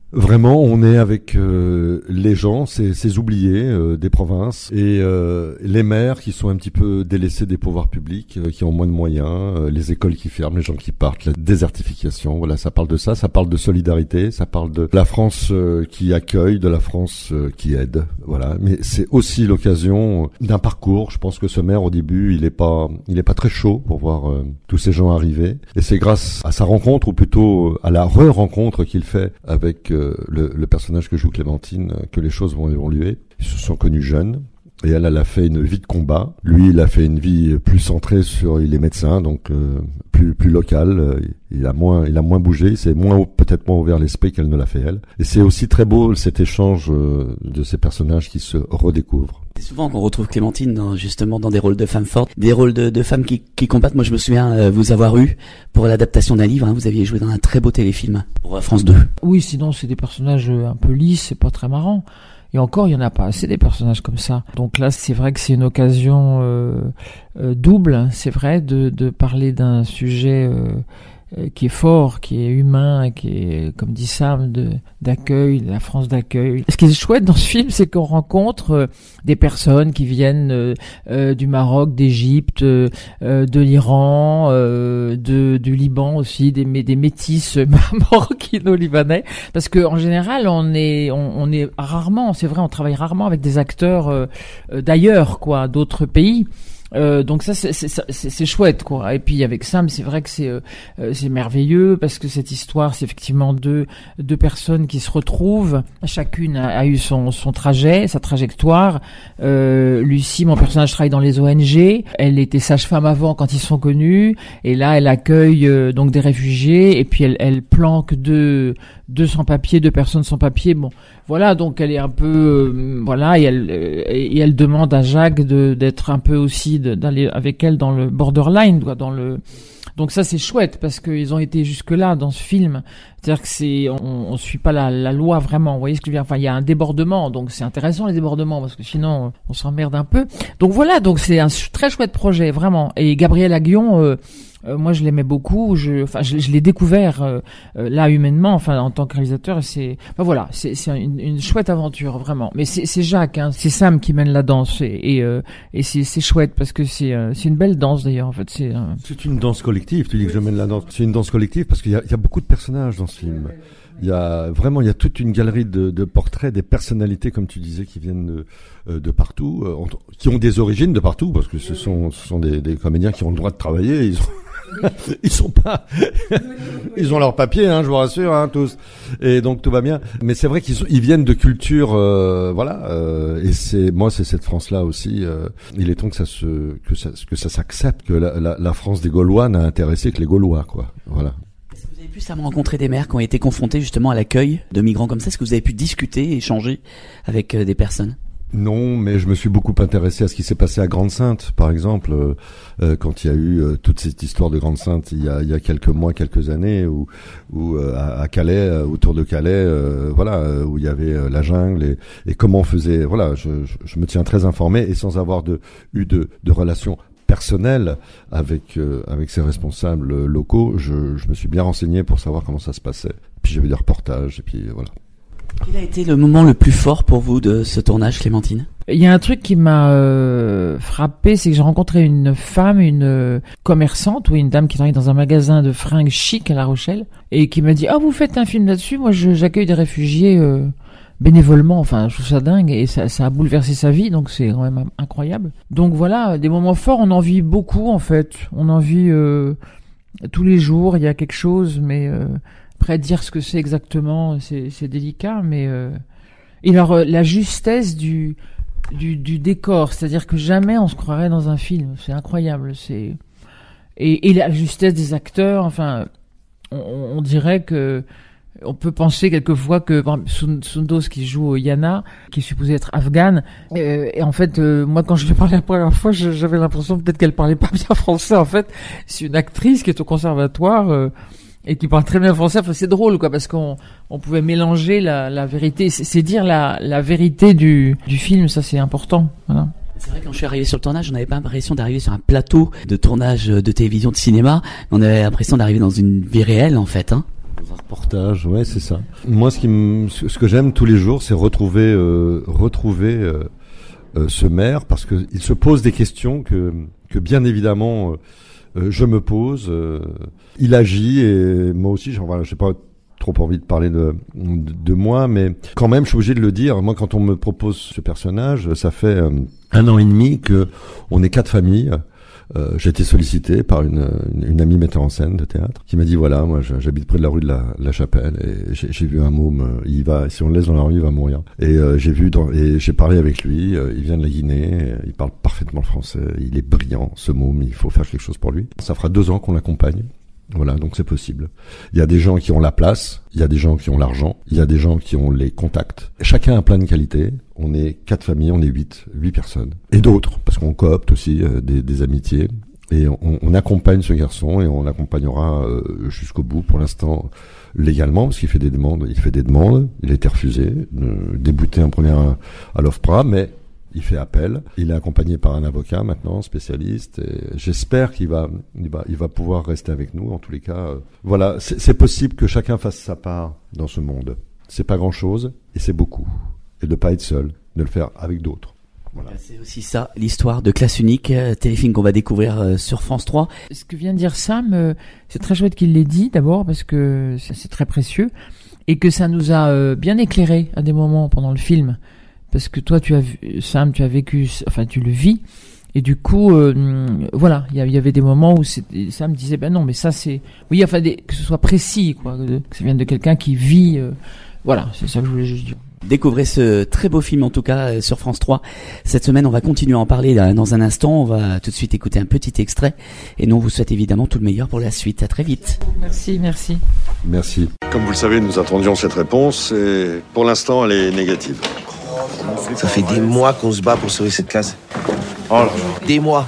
Vraiment, on est avec euh, les gens, ces, ces oubliés euh, des provinces et euh, les maires qui sont un petit peu délaissés des pouvoirs publics, euh, qui ont moins de moyens, euh, les écoles qui ferment, les gens qui partent, la désertification. Voilà, ça parle de ça, ça parle de solidarité, ça parle de la France euh, qui accueille, de la France euh, qui aide. Voilà, mais c'est aussi l'occasion d'un parcours. Je pense que ce maire au début, il est pas, il est pas très chaud pour voir euh, tous ces gens arriver. Et c'est grâce à sa rencontre, ou plutôt à la re-rencontre qu'il fait avec euh, Le, le personnage que joue Clémentine, que les choses vont évoluer. Ils se sont connus jeunes. Et elle, elle a fait une vie de combat. Lui, il a fait une vie plus centrée sur, il est médecin, donc euh, plus plus local. Il a moins, il a moins bougé. Il s'est moins, peut-être moins ouvert l'esprit qu'elle ne l'a fait elle. Et c'est aussi très beau cet échange euh, de ces personnages qui se redécouvrent. C'est souvent qu'on retrouve Clémentine dans, justement dans des rôles de femmes fortes, des rôles de, de femmes qui, qui combattent. Moi, je me souviens euh, vous avoir eu pour l'adaptation d'un livre. Hein, vous aviez joué dans un très beau téléfilm pour France deux. Oui, sinon c'est des personnages un peu lisses, c'est pas très marrant. Et encore, il y en a pas assez des personnages comme ça. Donc là, c'est vrai que c'est une occasion euh, euh, double. C'est vrai de, de parler d'un sujet euh, qui est fort, qui est humain, qui est, comme dit Sam, de, d'accueil, de la France d'accueil. Ce qui est chouette dans ce film, c'est qu'on rencontre euh, des personnes qui viennent euh, euh, du Maroc, d'Égypte, euh, de l'Iran, euh, de, du Liban aussi, des, des métis maroquino-libanais. Parce que en général, on est, on, on est rarement, c'est vrai, on travaille rarement avec des acteurs euh, d'ailleurs, quoi, d'autres pays. Euh, donc ça c'est, c'est, c'est, c'est chouette quoi. Et puis avec Sam, c'est vrai que c'est euh, c'est merveilleux parce que cette histoire, c'est effectivement deux deux personnes qui se retrouvent. Chacune a, a eu son son trajet, sa trajectoire. Euh, Lucie, mon personnage, travaille dans les O N G. Elle était sage-femme avant quand ils sont connus, et là elle accueille euh, donc des réfugiés. Et puis elle elle planque deux deux sans-papiers, deux personnes sans papier. Bon, voilà, donc elle est un peu euh, voilà, et elle euh, et elle demande à Jacques de d'être un peu aussi de, d'aller avec elle dans le borderline, quoi, dans le. Donc ça c'est chouette parce qu'ils ont été jusque là dans ce film. C'est-à-dire que c'est on, on suit pas la, la loi vraiment. Vous voyez ce que je veux dire. Enfin, il y a un débordement, donc c'est intéressant les débordements parce que sinon on s'emmerde un peu. Donc voilà, donc c'est un très chouette projet vraiment. Et Gabriel Aguillon. Euh, Euh, moi, je l'aimais beaucoup. Je, enfin, je, je l'ai découvert euh, euh, là humainement, enfin, en tant que réalisateur. C'est, enfin, voilà, c'est, c'est une, une chouette aventure vraiment. Mais c'est, c'est Jacques, hein, c'est Sam qui mène la danse et et, euh, et c'est, c'est chouette parce que c'est, euh, c'est une belle danse d'ailleurs. En fait, c'est. Euh... C'est une danse collective. Tu dis que je mène la danse. C'est une danse collective parce qu'il y a, il y a beaucoup de personnages dans ce film. Il y a vraiment, il y a toute une galerie de, de portraits, des personnalités, comme tu disais, qui viennent de, de partout, euh, qui ont des origines de partout, parce que ce sont, ce sont des, des comédiens qui ont le droit de travailler. Ils ont, ils sont pas, ils ont leur papier, hein, je vous rassure, hein, tous. Et donc tout va bien. Mais c'est vrai qu'ils sont, ils viennent de cultures, euh, voilà. Euh, et c'est, moi, c'est cette France-là aussi. Euh, il est temps que ça se, que ça, que ça s'accepte, que la, la, la France des Gaulois n'a intéressé que les Gaulois, quoi. Voilà. Vous avez pu ça rencontrer des maires qui ont été confrontés justement à l'accueil de migrants comme ça? Est-ce que vous avez pu discuter, échanger avec euh, des personnes? Non, mais je me suis beaucoup intéressé à ce qui s'est passé à Grande-Synthe, par exemple, euh, euh, quand il y a eu euh, toute cette histoire de Grande-Synthe il y a, il y a quelques mois, quelques années, où, où euh, à, à Calais, euh, autour de Calais, euh, voilà, euh, où il y avait euh, la jungle et, et comment on faisait. Voilà, je, je, je me tiens très informé et sans avoir de, eu de, de relations personnelles avec euh, avec ces responsables locaux, je, je me suis bien renseigné pour savoir comment ça se passait. Puis j'avais des reportages et puis voilà. Quel a été le moment le plus fort pour vous de ce tournage, Clémentine? Il y a un truc qui m'a euh, frappé, c'est que j'ai rencontré une femme, une euh, commerçante ou une dame qui travaille dans un magasin de fringues chic à La Rochelle et qui m'a dit « Ah, vous faites un film là-dessus? Moi, je, j'accueille des réfugiés euh, bénévolement. » Enfin, je trouve ça dingue et ça, ça a bouleversé sa vie, donc c'est quand même incroyable. Donc voilà, des moments forts, on en vit beaucoup en fait. On en vit euh, tous les jours, il y a quelque chose, mais... Euh, Après, dire ce que c'est exactement, c'est, c'est délicat, mais euh... et alors euh, la justesse du, du du décor, c'est-à-dire que jamais on se croirait dans un film, c'est incroyable, c'est et, et la justesse des acteurs, enfin, on, on dirait que on peut penser quelquefois que par exemple, Sundos qui joue Yana, qui est supposée être afghane, euh, et en fait, euh, moi quand je lui ai parlé la première fois, je, j'avais l'impression peut-être qu'elle parlait pas bien français. En fait, c'est une actrice qui est au conservatoire. Euh, et qui parle très bien français. Enfin, c'est drôle, quoi, parce qu'on on pouvait mélanger la, la vérité. C'est, c'est dire la, la vérité du, du film, ça c'est important. Voilà. C'est vrai, quand je suis arrivé sur le tournage, on n'avait pas l'impression d'arriver sur un plateau de tournage de télévision, de cinéma, mais on avait l'impression d'arriver dans une vie réelle, en fait, hein. Reportage, ouais, c'est ça. Moi, ce qui me, ce que j'aime tous les jours, c'est retrouver, euh, retrouver euh, euh, ce maire, parce que il se pose des questions que, que bien évidemment, euh, je me pose. Euh, il agit et moi aussi, j'en voilà, j'ai pas trop envie de parler de, de, de moi, mais quand même, je suis obligé de le dire. Moi, quand on me propose ce personnage, ça fait euh, un an et demi que on est quatre familles. Euh, j'ai été sollicité par une, une, une amie metteur en scène de théâtre qui m'a dit voilà, moi j'habite près de la rue de la, la Chapelle et j'ai, j'ai vu un môme, il va, si on le laisse dans la rue, il va mourir. Et euh, j'ai vu dans, et j'ai parlé avec lui, euh, il vient de la Guinée, il parle parfaitement le français, il est brillant ce môme, il faut faire quelque chose pour lui. Ça fera deux ans qu'on l'accompagne. Voilà, donc c'est possible. Il y a des gens qui ont la place, il y a des gens qui ont l'argent, il y a des gens qui ont les contacts. Chacun a plein de qualités. On est quatre familles, on est huit, huit personnes. Et d'autres, parce qu'on coopte aussi euh, des, des amitiés. Et on, on accompagne ce garçon et on l'accompagnera euh, jusqu'au bout. Pour l'instant, légalement, parce qu'il fait des demandes. Il fait des demandes. Il a été refusé, euh, débouté en première à l'OFPRA, mais il fait appel. Il est accompagné par un avocat maintenant, spécialiste. Et j'espère qu'il va, il va, il va pouvoir rester avec nous. En tous les cas, euh, voilà, c'est, c'est possible que chacun fasse sa part dans ce monde. C'est pas grand-chose et c'est beaucoup. Et de pas être seul, de le faire avec d'autres. Voilà. C'est aussi ça, l'histoire de Classe Unique, euh, téléfilm qu'on va découvrir euh, sur France trois. Ce que vient de dire Sam, euh, c'est très chouette qu'il l'ait dit d'abord parce que c'est, c'est très précieux et que ça nous a euh, bien éclairé à des moments pendant le film. Parce que toi, tu as vu, Sam, tu as vécu, enfin, tu le vis. Et du coup, euh, voilà, il y, y avait des moments où Sam disait, ben non, mais ça c'est, oui, enfin, des, que ce soit précis, quoi, que ça vienne de quelqu'un qui vit, euh, voilà, c'est ça que je voulais juste dire. Découvrez ce très beau film en tout cas sur France trois. Cette semaine, on va continuer à en parler dans un instant. On va tout de suite écouter un petit extrait. Et nous, on vous souhaite évidemment tout le meilleur pour la suite. À très vite. Merci, merci. Merci. Comme vous le savez, nous attendions cette réponse et pour l'instant, elle est négative. Ça fait des mois qu'on se bat pour sauver cette classe. Oh là là. Des mois.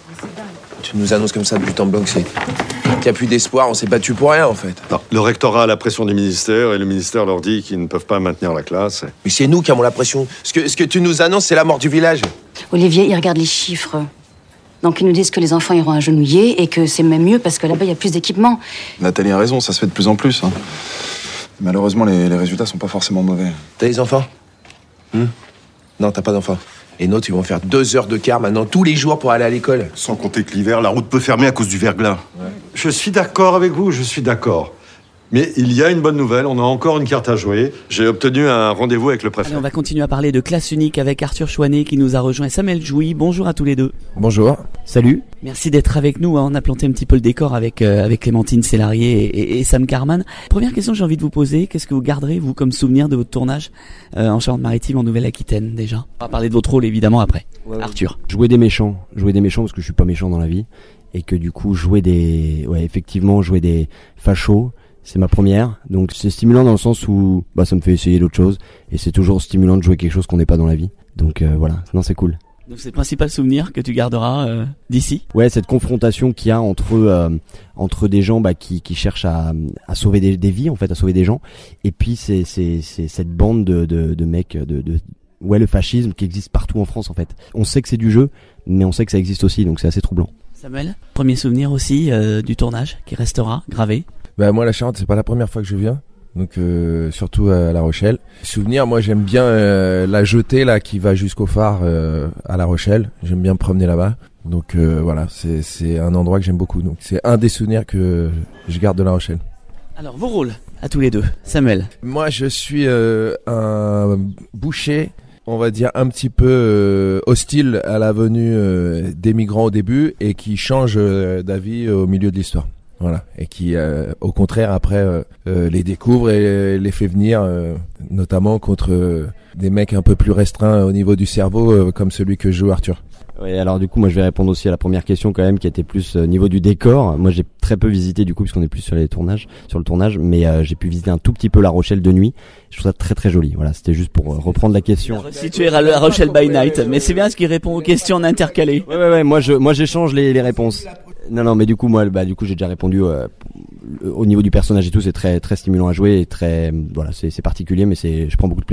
Tu nous annonces comme ça de but en blanc que c'est... qu'il n'y a plus d'espoir, on s'est battu pour rien en fait. Non, le rectorat a la pression du ministère et le ministère leur dit qu'ils ne peuvent pas maintenir la classe. Mais c'est nous qui avons la pression. Ce que, ce que tu nous annonces, c'est la mort du village. Olivier, il regarde les chiffres. Donc ils nous disent que les enfants iront agenouillés et que c'est même mieux parce que là-bas, il y a plus d'équipement. Nathalie a raison, ça se fait de plus en plus. Hein. Malheureusement, les, les résultats sont pas forcément mauvais. T'as des enfants hum Non, t'as pas d'enfants. Les nôtres, ils vont faire deux heures de car maintenant tous les jours pour aller à l'école. Sans compter que l'hiver, la route peut fermer à cause du verglas. Ouais. Je suis d'accord avec vous, je suis d'accord. Mais il y a une bonne nouvelle, on a encore une carte à jouer. J'ai obtenu un rendez-vous avec le préfet. Allez, on va continuer à parler de Classe Unique avec Arthur Chouanet qui nous a rejoint, Samuel Jouy. Bonjour à tous les deux. Bonjour. Salut. Merci d'être avec nous. On a planté un petit peu le décor avec euh, avec Clémentine Célarié et, et, et Sam Carman. Première question que j'ai envie de vous poser, qu'est-ce que vous garderez vous comme souvenir de votre tournage euh, en Charente-Maritime, en Nouvelle-Aquitaine déjà? On va parler de votre rôle évidemment après. Ouais, ouais. Arthur. Jouer des méchants, jouer des méchants parce que je suis pas méchant dans la vie et que du coup jouer des, ouais effectivement jouer des fachos. C'est ma première, donc c'est stimulant dans le sens où bah ça me fait essayer d'autres choses et c'est toujours stimulant de jouer quelque chose qu'on n'est pas dans la vie. Donc euh, voilà, non c'est cool. Donc c'est le principal souvenir que tu garderas euh, d'ici. Ouais, cette confrontation qu'il y a entre euh, entre des gens bah, qui qui cherchent à à sauver des, des vies en fait, à sauver des gens, et puis c'est c'est c'est cette bande de de, de mecs de de ouais le fascisme qui existe partout en France en fait. On sait que c'est du jeu, mais on sait que ça existe aussi, donc c'est assez troublant. Samuel, premier souvenir aussi euh, du tournage qui restera gravé. Bah moi la Charente c'est pas la première fois que je viens, donc euh, surtout à La Rochelle. Souvenir, moi j'aime bien euh, la jetée là qui va jusqu'au phare euh, à La Rochelle. J'aime bien me promener là-bas, donc euh, voilà c'est c'est un endroit que j'aime beaucoup. Donc c'est un des souvenirs que je garde de La Rochelle. Alors vos rôles à tous les deux, Samuel. Moi je suis euh, un boucher, on va dire un petit peu euh, hostile à la venue euh, des migrants au début et qui change euh, d'avis au milieu de l'histoire. Voilà, et qui, euh, au contraire, après, euh, euh, les découvre et les fait venir, euh, notamment contre euh, des mecs un peu plus restreints au niveau du cerveau, euh, comme celui que joue Arthur. Oui, alors du coup, moi, je vais répondre aussi à la première question quand même, qui était plus au euh, niveau du décor. Moi, j'ai très peu visité du coup, puisqu'on est plus sur les tournages, sur le tournage, mais euh, j'ai pu visiter un tout petit peu La Rochelle de nuit. Je trouve ça très très joli. Voilà, c'était juste pour euh, reprendre la question. Situé à La Rochelle by night, mais c'est bien ce qui répond aux questions en intercalé. Ouais, ouais, ouais. Moi, je, moi, j'échange les, les réponses. Non, non, mais du coup, moi, bah, du coup, j'ai déjà répondu euh, au niveau du personnage et tout. C'est très, très stimulant à jouer et très, voilà, c'est, c'est particulier, mais c'est, je prends beaucoup de plaisir.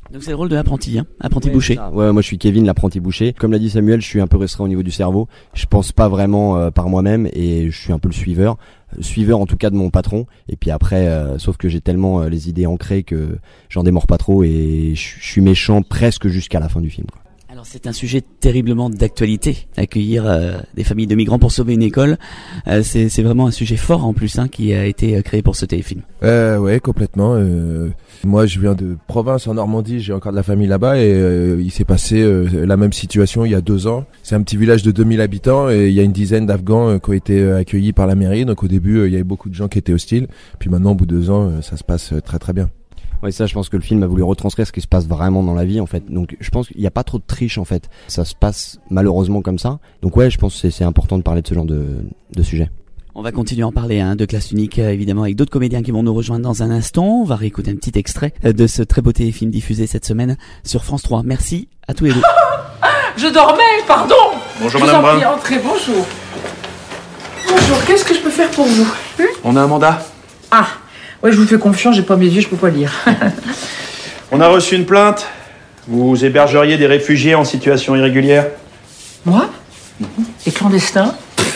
Donc c'est le rôle de l'apprenti, hein, apprenti ouais, boucher. Ouais, moi je suis Kevin, l'apprenti boucher. Comme l'a dit Samuel, je suis un peu restreint au niveau du cerveau. Je pense pas vraiment euh, par moi-même et je suis un peu le suiveur. Suiveur en tout cas de mon patron. Et puis après, euh, sauf que j'ai tellement euh, les idées ancrées que j'en démords pas trop et je suis méchant presque jusqu'à la fin du film, quoi. Alors c'est un sujet terriblement d'actualité, accueillir euh, des familles de migrants pour sauver une école, euh, c'est, c'est vraiment un sujet fort en plus hein, qui a été euh, créé pour ce téléfilm. Euh, ouais, complètement. Euh, moi, je viens de province en Normandie, j'ai encore de la famille là-bas et euh, il s'est passé euh, la même situation il y a deux ans. C'est un petit village de deux mille habitants et il y a une dizaine d'Afghans euh, qui ont été euh, accueillis par la mairie. Donc au début, euh, il y avait beaucoup de gens qui étaient hostiles. Puis maintenant, au bout de deux ans, euh, ça se passe euh, très très bien. Ouais, ça, je pense que le film a voulu retranscrire ce qui se passe vraiment dans la vie, en fait. Donc, je pense qu'il n'y a pas trop de triche, en fait. Ça se passe malheureusement comme ça. Donc, ouais, je pense que c'est, c'est important de parler de ce genre de, de sujet. On va continuer à en parler hein, de Classe Unique, euh, évidemment, avec d'autres comédiens qui vont nous rejoindre dans un instant. On va réécouter un petit extrait euh, de ce très beau téléfilm diffusé cette semaine sur France trois. Merci à tous les deux. Je dormais, pardon. Bonjour, je Madame vous en prie, Brun. entrez, bonjour. Bonjour, qu'est-ce que je peux faire pour vous hmm On a un mandat. Ah, ouais, je vous fais confiance, j'ai pas mes yeux, je peux pas lire. On a reçu une plainte. Vous hébergeriez des réfugiés en situation irrégulière. Moi Les clandestins.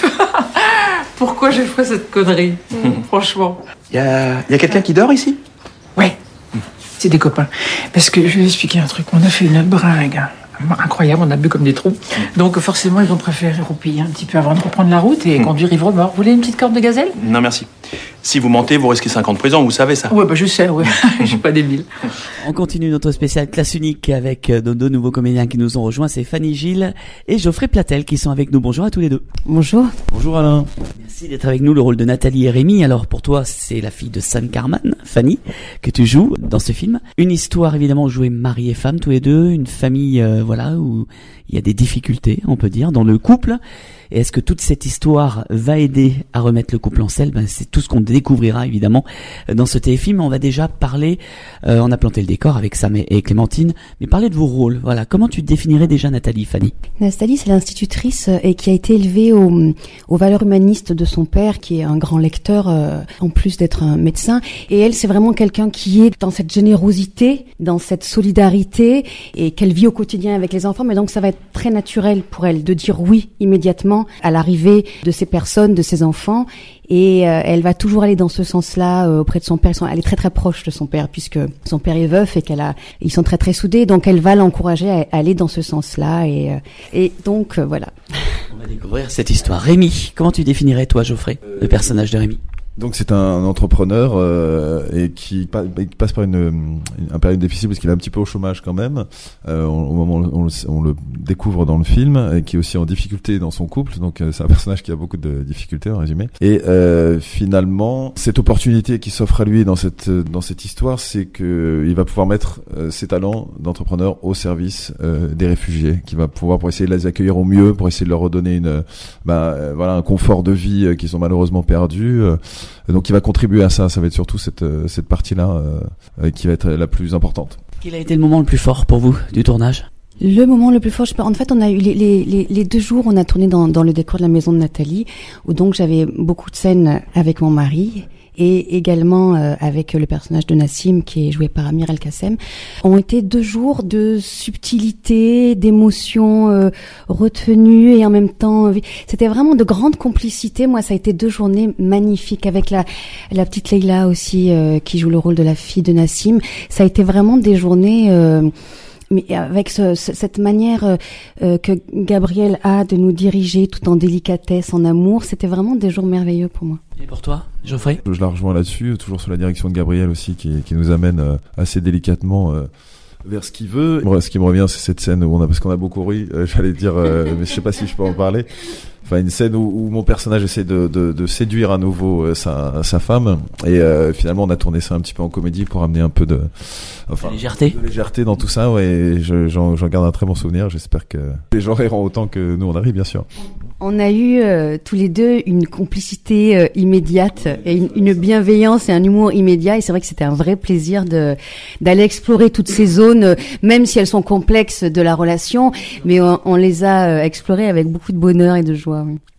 Pourquoi j'ai fait cette connerie Franchement. Il y a, y a quelqu'un qui dort ici? Ouais, c'est des copains. Parce que je vais vous expliquer un truc. On a fait une bringue incroyable, on a bu comme des trous. Donc forcément, ils vont préférer roupiller un petit peu avant de reprendre la route et conduire ivre-mort. Vous voulez une petite corde de gazelle? Non, merci. Si vous mentez, vous risquez cinq ans de prison, vous savez ça. Ouais, bah je sais, ouais. Je suis pas débile. On continue notre spécial Classe Unique avec nos deux nouveaux comédiens qui nous ont rejoints. C'est Fanny Gilles et Geoffrey Platel qui sont avec nous. Bonjour à tous les deux. Bonjour. Bonjour Alain. Merci d'être avec nous. Le rôle de Nathalie et Rémi. Alors pour toi, c'est la fille de Sam Carman, Fanny, que tu joues dans ce film. Une histoire évidemment jouée mari et femme tous les deux. Une famille, euh, voilà, où il y a des difficultés, on peut dire, dans le couple. Et est-ce que toute cette histoire va aider à remettre le couple en selle? Ben, c'est tout ce qu'on découvrira évidemment dans ce téléfilm. On va déjà parler, euh, on a planté le décor avec Sam et Clémentine, mais parler de vos rôles. Voilà, comment tu définirais déjà Nathalie, Fanny? Nathalie, c'est l'institutrice et qui a été élevée aux, aux valeurs humanistes de son père, qui est un grand lecteur, euh, en plus d'être un médecin. Et elle, c'est vraiment quelqu'un qui est dans cette générosité, dans cette solidarité, et qu'elle vit au quotidien avec les enfants. Mais donc, ça va être très naturel pour elle de dire oui immédiatement à l'arrivée de ces personnes, de ces enfants, et euh, elle va toujours aller dans ce sens-là euh, auprès de son père. Elle est très très proche de son père puisque son père est veuf et qu'elle a, ils sont très très soudés, donc elle va l'encourager à aller dans ce sens-là et euh, et donc euh, voilà. On va découvrir cette histoire. Rémi, comment tu définirais toi, Geoffrey, le personnage de Rémi? Donc c'est un entrepreneur euh, et qui, pa- qui passe par une, une, une période difficile parce qu'il est un petit peu au chômage quand même euh, au moment où on le, on le découvre dans le film, et qui est aussi en difficulté dans son couple. Donc euh, c'est un personnage qui a beaucoup de difficultés en résumé. Et euh, finalement, cette opportunité qui s'offre à lui dans cette dans cette histoire, c'est que il va pouvoir mettre euh, ses talents d'entrepreneur au service euh, des réfugiés, qui va pouvoir pour essayer de les accueillir au mieux, pour essayer de leur redonner une bah euh, voilà un confort de vie euh, qu'ils ont malheureusement perdu. Euh, Donc il va contribuer à ça, ça va être surtout cette, cette partie-là euh, qui va être la plus importante. Quel a été le moment le plus fort pour vous du tournage? Le moment le plus fort, je peux, en fait, on a eu les, les, les, les deux jours, on a tourné dans, dans le décor de la maison de Nathalie, où donc j'avais beaucoup de scènes avec mon mari, et également euh, avec le personnage de Nassim qui est joué par Amir El Kassem, ont été deux jours de subtilité, d'émotions euh, retenues et en même temps, euh, c'était vraiment de grande complicité. Moi, ça a été deux journées magnifiques avec la la petite Leila aussi euh, qui joue le rôle de la fille de Nassim. Ça a été vraiment des journées euh, mais avec ce, ce, cette manière euh, que Gabriel a de nous diriger tout en délicatesse, en amour, c'était vraiment des jours merveilleux pour moi. Et pour toi, Geoffrey? Je la rejoins là-dessus, toujours sous la direction de Gabriel aussi, qui, qui nous amène euh, assez délicatement euh, vers ce qu'il veut. Moi, ce qui me revient, c'est cette scène où on a, parce qu'on a beaucoup ri, euh, j'allais dire, euh, mais je sais pas si je peux en parler. Enfin, une scène où, où mon personnage essaie de, de, de séduire à nouveau euh, sa, sa femme, et euh, finalement on a tourné ça un petit peu en comédie pour amener un peu de, enfin, de légèreté, de légèreté dans tout ça. Ouais, et je, j'en, j'en garde un très bon souvenir. J'espère que les gens riront autant que nous on a ri, bien sûr. On a eu euh, tous les deux une complicité euh, immédiate et une, une bienveillance et un humour immédiat, et c'est vrai que c'était un vrai plaisir de d'aller explorer toutes ces zones, euh, même si elles sont complexes de la relation, mais on, on les a euh, explorées avec beaucoup de bonheur et de joie. Oui.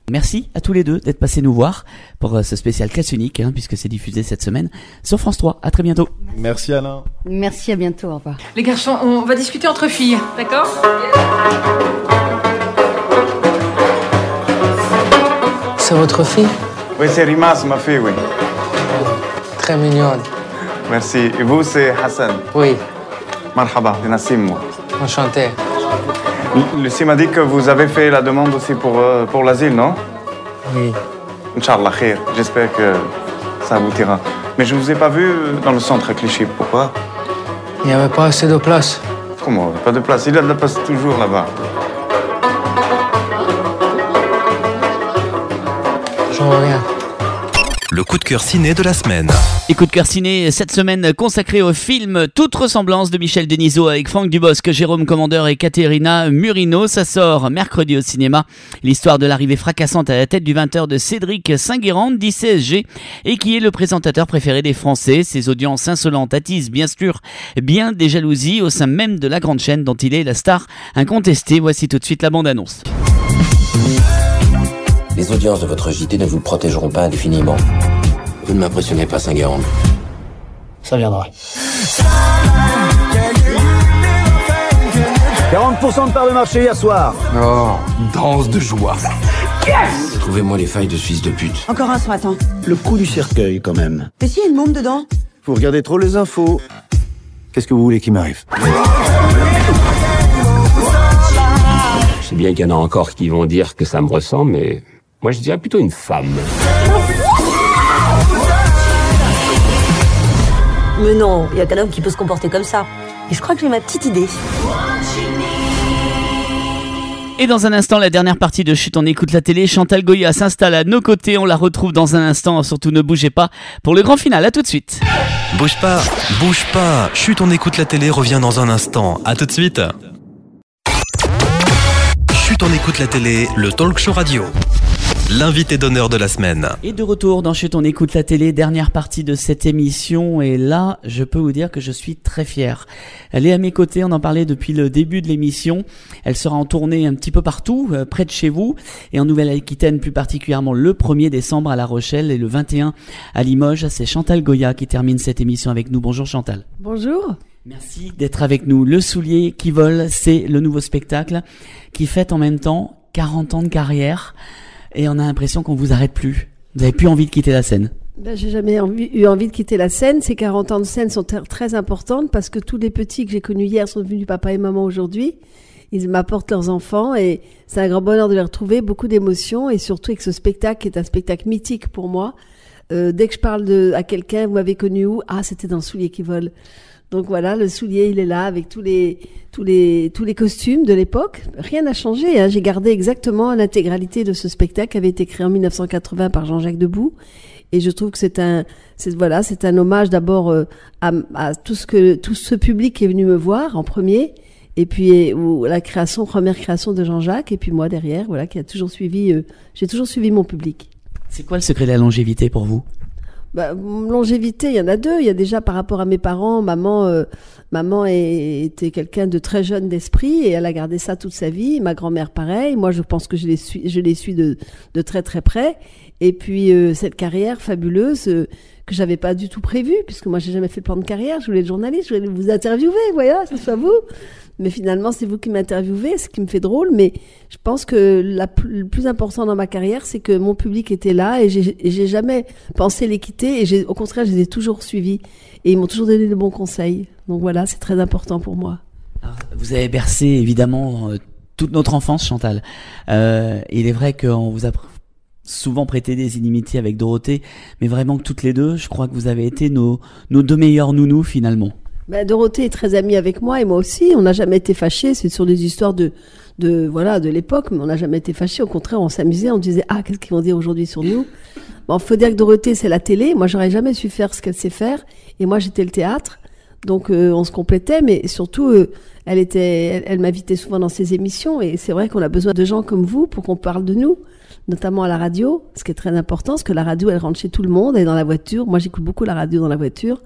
Merci à tous les deux d'être passés nous voir pour ce spécial Classe Unique, hein, puisque c'est diffusé cette semaine sur France trois. À très bientôt. Merci Alain. Merci, à bientôt, au revoir. Les garçons, on va discuter entre filles, d'accord? C'est votre fille? Oui, c'est Rima, c'est ma fille, oui. Très mignonne. Merci. Et vous, c'est Hassan? Oui. Marhaba, c'est Nassim, moi. Enchanté. Lucie m'a dit que vous avez fait la demande aussi pour, euh, pour l'asile, non? Oui. Inch'Allah, khair. J'espère que ça aboutira. Mais je ne vous ai pas vu dans le centre à Clichy. Pourquoi? Il n'y avait pas assez de place. Comment? Pas de place? Il y a de la place toujours là-bas. J'en vois rien. Le coup de cœur ciné de la semaine. Et coup de cœur ciné cette semaine consacré au film Toute ressemblance de Michel Denisot avec Franck Dubosc, Jérôme Commandeur et Caterina Murino. Ça sort mercredi au cinéma. L'histoire de l'arrivée fracassante à la tête du vingt heures de Cédric Saint-Guérand, dit C S G, et qui est le présentateur préféré des Français. Ses audiences insolentes attisent bien sûr bien des jalousies au sein même de la grande chaîne dont il est la star incontestée. Voici tout de suite la bande-annonce. Les audiences de votre J T ne vous protégeront pas indéfiniment. Vous ne m'impressionnez pas, Saint-Guérand. Ça viendra. quarante pour cent de part de marché hier soir. Oh, danse de joie. Yes! Trouvez-moi les failles de ce fils de pute. Encore un ce matin. Le coup du cercueil, quand même. Mais s'il y a une môme dedans? Vous regardez trop les infos. Qu'est-ce que vous voulez qu'il m'arrive? Je sais bien qu'il y en a encore qui vont dire que ça me ressemble, mais moi je dirais plutôt une femme. Mais non, il y a qu'un homme qui peut se comporter comme ça. Et je crois que j'ai ma petite idée. Et dans un instant, la dernière partie de Chut, on écoute la télé. Chantal Goya s'installe à nos côtés. On la retrouve dans un instant. Surtout, ne bougez pas pour le grand final. À tout de suite. Bouge pas, bouge pas. Chut, on écoute la télé revient dans un instant. À tout de suite. Chut, on écoute la télé, le talk show radio. L'invité d'honneur de la semaine. Et de retour dans Chut, on écoute la télé, dernière partie de cette émission. Et là, je peux vous dire que je suis très fier. Elle est à mes côtés, on en parlait depuis le début de l'émission. Elle sera en tournée un petit peu partout, euh, près de chez vous. Et en Nouvelle-Aquitaine, plus particulièrement le premier décembre à La Rochelle et le vingt et un à Limoges. C'est Chantal Goya qui termine cette émission avec nous. Bonjour Chantal. Bonjour. Merci d'être avec nous. Le soulier qui vole, c'est le nouveau spectacle qui fête en même temps quarante ans de carrière. Et on a l'impression qu'on vous arrête plus. Vous n'avez plus envie de quitter la scène. Ben, j'ai jamais envie, eu envie de quitter la scène. Ces quarante ans de scène sont ter- très importantes parce que tous les petits que j'ai connus hier sont devenus papa et maman aujourd'hui. Ils m'apportent leurs enfants et c'est un grand bonheur de les retrouver, beaucoup d'émotions et surtout avec ce spectacle qui est un spectacle mythique pour moi. Euh, dès que je parle de, à quelqu'un, vous m'avez connu où? Ah, c'était dans le soulier qui vole. Donc voilà, le soulier, il est là avec tous les tous les tous les costumes de l'époque. Rien n'a changé. Hein. J'ai gardé exactement l'intégralité de ce spectacle qui avait été créé en mille neuf cent quatre-vingts par Jean-Jacques Debout. Et je trouve que c'est un c'est voilà, c'est un hommage d'abord euh, à, à tout ce que tout ce public qui est venu me voir en premier. Et puis ou, la création, première création de Jean-Jacques. Et puis moi derrière, voilà, qui a toujours suivi. Euh, j'ai toujours suivi mon public. C'est quoi le secret de la longévité pour vous? Bah, longévité, il y en a deux. Il y a déjà par rapport à mes parents, maman, euh, maman est, était quelqu'un de très jeune d'esprit et elle a gardé ça toute sa vie. Ma grand-mère, pareil. Moi, je pense que je les suis, je les suis de, de très très près. Et puis euh, cette carrière fabuleuse euh, que j'avais pas du tout prévue, puisque moi j'ai jamais fait de plan de carrière. Je voulais être journaliste, je voulais vous interviewer, voilà, ce soit vous. Mais finalement, c'est vous qui m'interviewez, ce qui me fait drôle. Mais je pense que la, le plus important dans ma carrière, c'est que mon public était là et j'ai, et j'ai jamais pensé les quitter. Et j'ai, au contraire, je les ai toujours suivis. Et ils m'ont toujours donné de bons conseils. Donc voilà, c'est très important pour moi. Alors, vous avez bercé, évidemment, euh, toute notre enfance, Chantal. Euh, il est vrai qu'on vous a souvent prêté des inimitiés avec Dorothée. Mais vraiment que toutes les deux, je crois que vous avez été nos, nos deux meilleurs nounous, finalement. Ben, Dorothée est très amie avec moi et moi aussi. On n'a jamais été fâchés. C'est sur des histoires de, de, voilà, de l'époque, mais on n'a jamais été fâchés. Au contraire, on s'amusait. On disait, ah, qu'est-ce qu'ils vont dire aujourd'hui sur nous? Bon, faut dire que Dorothée, c'est la télé. Moi, j'aurais jamais su faire ce qu'elle sait faire. Et moi, j'étais le théâtre. Donc, euh, on se complétait, mais surtout, euh, elle était, elle, elle m'invitait souvent dans ses émissions. Et c'est vrai qu'on a besoin de gens comme vous pour qu'on parle de nous, notamment à la radio, ce qui est très important, parce que la radio, elle rentre chez tout le monde, elle est dans la voiture. Moi, j'écoute beaucoup la radio dans la voiture.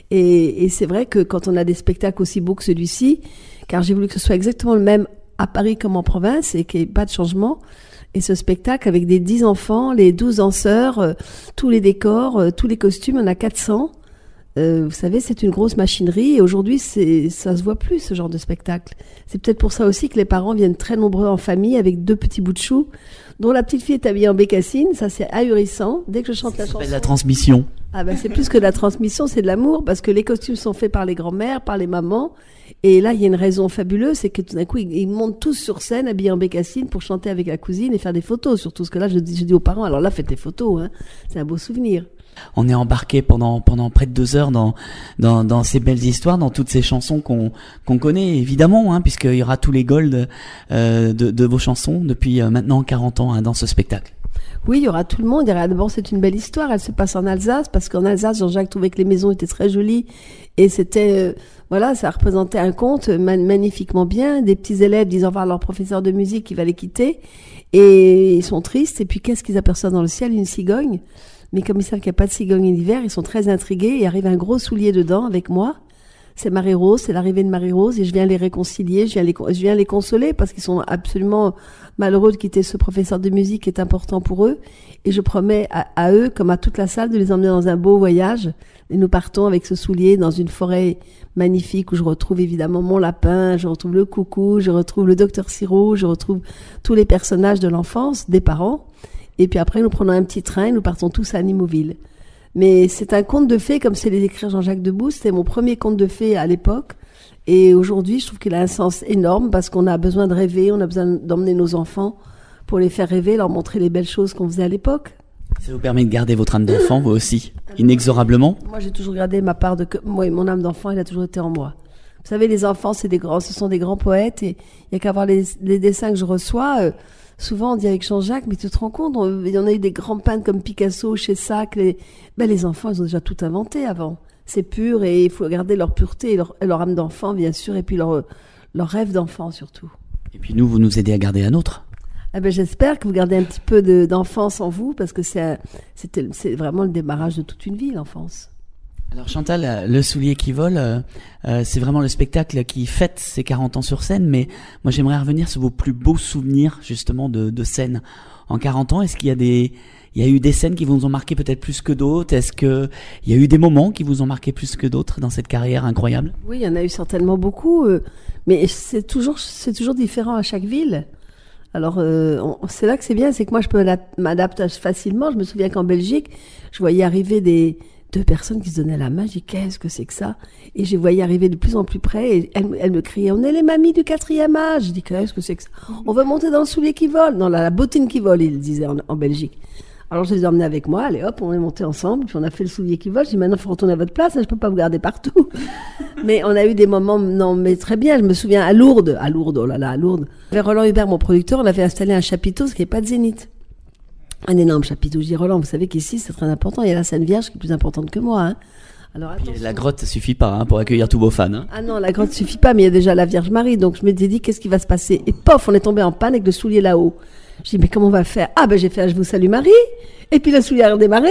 Et, et c'est vrai que quand on a des spectacles aussi beaux que celui-ci, car j'ai voulu que ce soit exactement le même à Paris comme en province et qu'il n'y ait pas de changement, Et ce spectacle, avec des dix enfants, les douze danseurs, euh, tous les décors, euh, tous les costumes, on a quatre cents. Euh, vous savez, c'est une grosse machinerie et aujourd'hui, c'est, ça se voit plus, ce genre de spectacle. C'est peut-être pour ça aussi que les parents viennent très nombreux en famille avec deux petits bouts de chou, dont la petite fille est habillée en bécassine. Ça, c'est ahurissant. Dès que je chante Ça la chanson... s'appelle la transmission. Ah ben, c'est plus que de la transmission, c'est de l'amour, parce que les costumes sont faits par les grands-mères, par les mamans. Et là, il y a une raison fabuleuse, c'est que tout d'un coup, ils, ils montent tous sur scène, habillés en bécassine, pour chanter avec la cousine et faire des photos. Surtout ce que là, je dis, je dis aux parents, alors là, faites des photos, hein. C'est un beau souvenir. On est embarqué pendant pendant près de deux heures dans dans dans ces belles histoires, dans toutes ces chansons qu'on qu'on connaît évidemment, hein, puisqu'il y aura tous les golds euh, de de vos chansons depuis euh, maintenant quarante ans, hein, dans ce spectacle. Oui, il y aura tout le monde. Il y aura, d'abord, c'est une belle histoire. Elle se passe en Alsace, parce qu'en Alsace, Jean-Jacques trouvait que les maisons étaient très jolies. Et c'était, euh, voilà, ça représentait un conte man- magnifiquement bien. Des petits élèves disant voir leur professeur de musique qui va les quitter. Et ils sont tristes. Et puis, qu'est-ce qu'ils aperçoivent dans le ciel? Une cigogne. Mais comme ils savent qu'il n'y a pas de cigogne l'hiver, ils sont très intrigués. Et arrive un gros soulier dedans avec moi. C'est Marie-Rose, c'est l'arrivée de Marie-Rose, et je viens les réconcilier, je viens les, je viens les consoler, parce qu'ils sont absolument malheureux de quitter ce professeur de musique qui est important pour eux. Et je promets à, à eux, comme à toute la salle, de les emmener dans un beau voyage. Et nous partons avec ce soulier dans une forêt magnifique où je retrouve évidemment mon lapin, je retrouve le coucou, je retrouve le docteur Sirop, je retrouve tous les personnages de l'enfance, des parents. Et puis après, nous prenons un petit train et nous partons tous à Nimoville. Mais c'est un conte de fées, comme c'est les écrire Jean-Jacques Debout. C'était mon premier conte de fées à l'époque. Et aujourd'hui, je trouve qu'il a un sens énorme, parce qu'on a besoin de rêver, on a besoin d'emmener nos enfants pour les faire rêver, leur montrer les belles choses qu'on faisait à l'époque. Ça vous permet de garder votre âme d'enfant, vous aussi, inexorablement? Moi, j'ai toujours gardé ma part de... Moi, mon âme d'enfant, elle a toujours été en moi. Vous savez, les enfants, c'est des grands, ce sont des grands poètes, et il y a qu'à voir les, les dessins que je reçois... Euh, Souvent, on dit avec Jean-Jacques, mais tu te rends compte, on, il y en a eu des grands peintres comme Picasso, Chessac, les, ben, les enfants, ils ont déjà tout inventé avant. C'est pur et il faut garder leur pureté et leur, leur âme d'enfant, bien sûr, et puis leur, leur rêve d'enfant, surtout. Et puis nous, vous nous aidez à garder la nôtre. Ah ben, j'espère que vous gardez un petit peu de, d'enfance en vous, parce que c'est, un, c'était, c'est vraiment le démarrage de toute une vie, l'enfance. Alors Chantal, le soulier qui vole, euh, euh, c'est vraiment le spectacle qui fête ses quarante ans sur scène, mais moi j'aimerais revenir sur vos plus beaux souvenirs justement de, de scène en quarante ans. Est-ce qu'il y a des, il y a eu des scènes qui vous ont marqué peut-être plus que d'autres? Est-ce que il y a eu des moments qui vous ont marqué plus que d'autres dans cette carrière incroyable? Oui, il y en a eu certainement beaucoup, euh, mais c'est toujours, c'est toujours différent à chaque ville. Alors, euh, on, c'est là que c'est bien, c'est que moi je peux m'adapter facilement. Je me souviens qu'en Belgique, je voyais arriver des deux personnes qui se donnaient la main. Je dis, qu'est-ce que c'est que ça? Et je les voyais arriver de plus en plus près, et elles, elles me criaient, on est les mamies du quatrième âge. Je dis, qu'est-ce que c'est que ça? On veut monter dans le soulier qui vole, dans la, la bottine qui vole, ils disaient en, en Belgique. Alors je les ai emmenés avec moi, allez hop, on est montés ensemble, puis on a fait le soulier qui vole. Je dis, maintenant il faut retourner à votre place, hein, je peux pas vous garder partout. Mais on a eu des moments, non mais très bien, je me souviens à Lourdes, à Lourdes, oh là là, à Lourdes. Avec Roland Hubert, mon producteur, on avait installé un chapiteau, ce qui n'est pas de Zénith. Un énorme chapiteau. Je dis, Roland, vous savez qu'ici, c'est très important. Il y a la Sainte Vierge qui est plus importante que moi. Hein. Alors, la grotte, ça suffit pas hein, pour accueillir tous vos fans. Hein. Ah non, la grotte suffit pas, mais il y a déjà la Vierge Marie. Donc, je m'étais dit, qu'est-ce qui va se passer? Et pof, on est tombé en panne avec le soulier là-haut. Je dis, mais comment on va faire? Ah, ben, j'ai fait, je vous salue Marie. Et puis, le soulier a redémarré.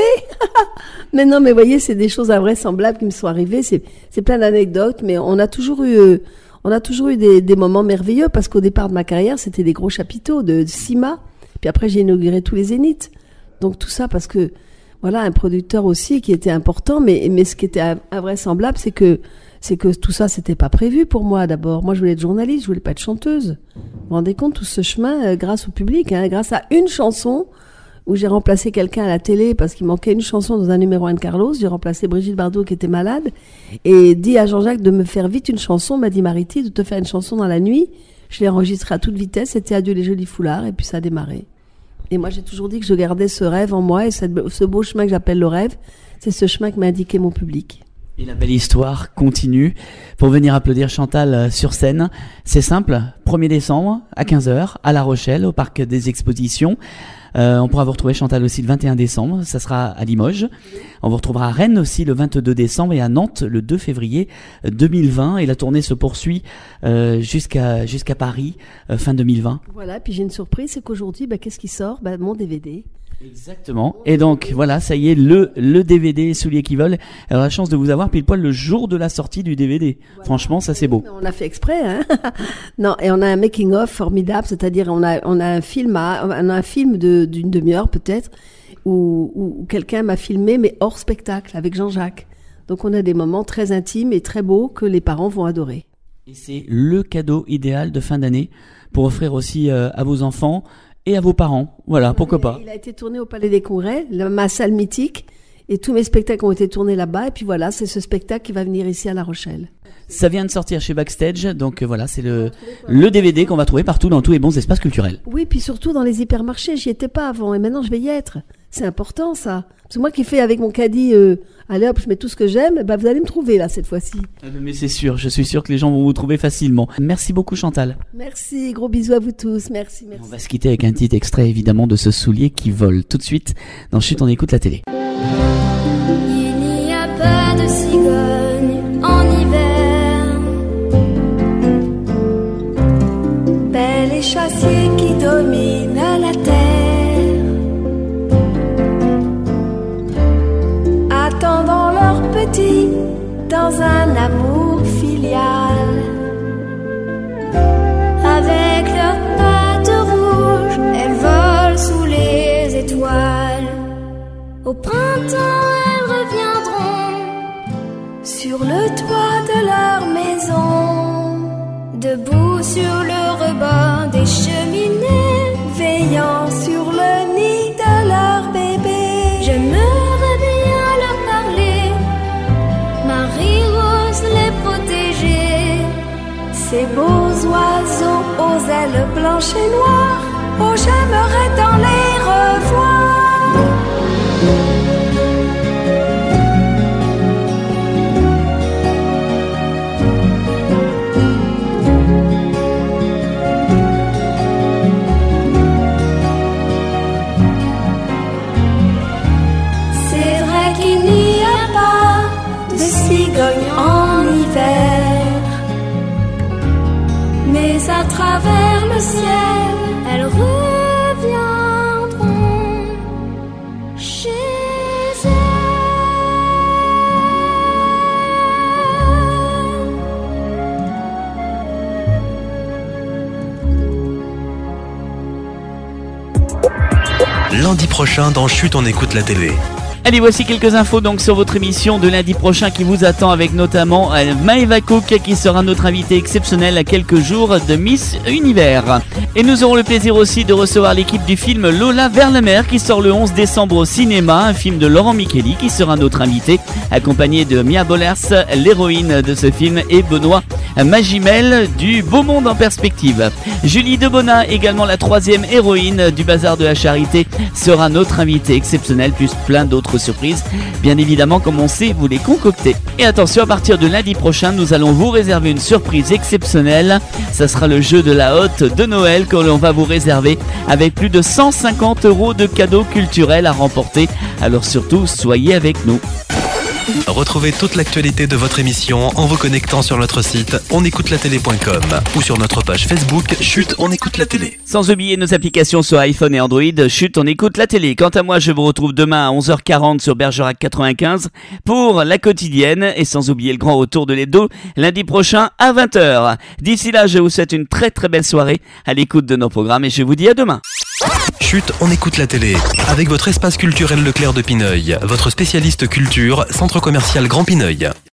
Mais non, mais voyez, c'est des choses invraisemblables qui me sont arrivées. C'est, c'est plein d'anecdotes, mais on a toujours eu, euh, on a toujours eu des, des moments merveilleux, parce qu'au départ de ma carrière, c'était des gros chapiteaux de, de Cima. Puis après, j'ai inauguré tous les Zéniths. Donc tout ça parce que, voilà, un producteur aussi qui était important, mais, mais ce qui était invraisemblable, c'est que, c'est que tout ça, c'était pas prévu pour moi d'abord. Moi, je voulais être journaliste, je voulais pas être chanteuse. Vous vous rendez compte, tout ce chemin, euh, grâce au public, hein, grâce à une chanson où j'ai remplacé quelqu'un à la télé parce qu'il manquait une chanson dans un numéro un de Carlos. J'ai remplacé Brigitte Bardot qui était malade et dit à Jean-Jacques de me faire vite une chanson, m'a dit Mariti, de te faire une chanson dans la nuit. Je l'ai enregistrée à toute vitesse, c'était Adieu les jolis foulards et puis ça a démarré. Et moi, j'ai toujours dit que je gardais ce rêve en moi, et cette, ce beau chemin que j'appelle le rêve, c'est ce chemin que m'a indiqué mon public. Et la belle histoire continue. Pour venir applaudir Chantal sur scène, c'est simple, premier décembre à quinze heures, à La Rochelle, au Parc des Expositions. Euh, on pourra vous retrouver Chantal aussi le vingt et un décembre, ça sera à Limoges. On vous retrouvera à Rennes aussi le vingt-deux décembre et à Nantes le deux février deux mille vingt. Et la tournée se poursuit euh, jusqu'à jusqu'à Paris euh, fin deux mille vingt. Voilà, puis j'ai une surprise, c'est qu'aujourd'hui, bah, qu'est-ce qui sort? Bah, mon D V D. Exactement. Et donc voilà, ça y est, le le D V D Souliers qui volent. Alors la chance de vous avoir pile poil le jour de la sortie du D V D. Voilà. Franchement, ça c'est beau. On a fait exprès, hein. Non, et on a un making of formidable, c'est-à-dire on a on a un film à, on a un film de d'une demi-heure peut-être où, où quelqu'un m'a filmé mais hors spectacle avec Jean-Jacques. Donc on a des moments très intimes et très beaux que les parents vont adorer. Et c'est le cadeau idéal de fin d'année pour offrir aussi euh, à vos enfants et à vos parents. Voilà, pourquoi pas. Il a été tourné au Palais des Congrès, la, ma salle mythique, et tous mes spectacles ont été tournés là-bas. Et puis voilà, c'est ce spectacle qui va venir ici à La Rochelle. Ça vient de sortir chez Backstage, donc voilà, c'est le le D V D qu'on va trouver partout dans tous les bons espaces culturels. Oui, puis surtout dans les hypermarchés, j'y étais pas avant, et maintenant je vais y être. C'est important ça. C'est moi qui fais avec mon caddie, euh, allez hop, je mets tout ce que j'aime, bah vous allez me trouver là cette fois-ci. Mais c'est sûr, je suis sûr que les gens vont vous trouver facilement. Merci beaucoup Chantal. Merci, gros bisous à vous tous, merci, merci. On va se quitter avec un petit extrait évidemment de ce soulier qui vole tout de suite. Dans Chut, on écoute la télé. Il n'y a pas de cigogne en hiver. Belle et chassier qui domine la terre. Attendant leurs petits dans un amour filial. Avec leurs pattes rouges, elles volent sous les étoiles. Au printemps, elles reviendront sur le toit de leur maison, debout sur le rebord des cheminées, veillant sur le nid de leur bébé. J'aimerais bien leur parler, Marie-Rose les protéger. Ces beaux oiseaux aux ailes blanches et noires, oh j'aimerais tant les revoir. C'est vrai qu'il n'y a pas de cigogne en hiver, mais à travers le ciel, elles reviendront chez elles. Lundi prochain dans Chut, on écoute la télé. Allez, voici quelques infos donc sur votre émission de lundi prochain qui vous attend avec notamment Maëva Cook qui sera notre invitée exceptionnelle à quelques jours de Miss Univers. Et nous aurons le plaisir aussi de recevoir l'équipe du film Lola vers la mer qui sort le onze décembre au cinéma, un film de Laurent Micheli qui sera notre invité, accompagné de Mia Bollers, l'héroïne de ce film, et Benoît Magimel du Beau Monde en Perspective. Julie Debona, également la troisième héroïne du Bazar de la Charité, sera notre invitée exceptionnelle, plus plein d'autres surprises, bien évidemment comme on sait vous les concocter. Et attention, à partir de lundi prochain, nous allons vous réserver une surprise exceptionnelle. Ça sera le jeu de la hotte de Noël que l'on va vous réserver avec plus de cent cinquante euros de cadeaux culturels à remporter. Alors surtout, soyez avec nous. Retrouvez toute l'actualité de votre émission en vous connectant sur notre site onécoutelatélé point com ou sur notre page Facebook Chut, on écoute la télé. Sans oublier nos applications sur iPhone et Android, Chut, on écoute la télé. Quant à moi, je vous retrouve demain à onze heures quarante sur Bergerac quatre-vingt-quinze pour la quotidienne, et sans oublier le grand retour de l'hebdo lundi prochain à vingt heures. D'ici là, je vous souhaite une très très belle soirée à l'écoute de nos programmes et je vous dis à demain. Chut, on écoute la télé avec votre espace culturel Leclerc de Pineuil, votre spécialiste culture, centre commercial Grand Pineuil.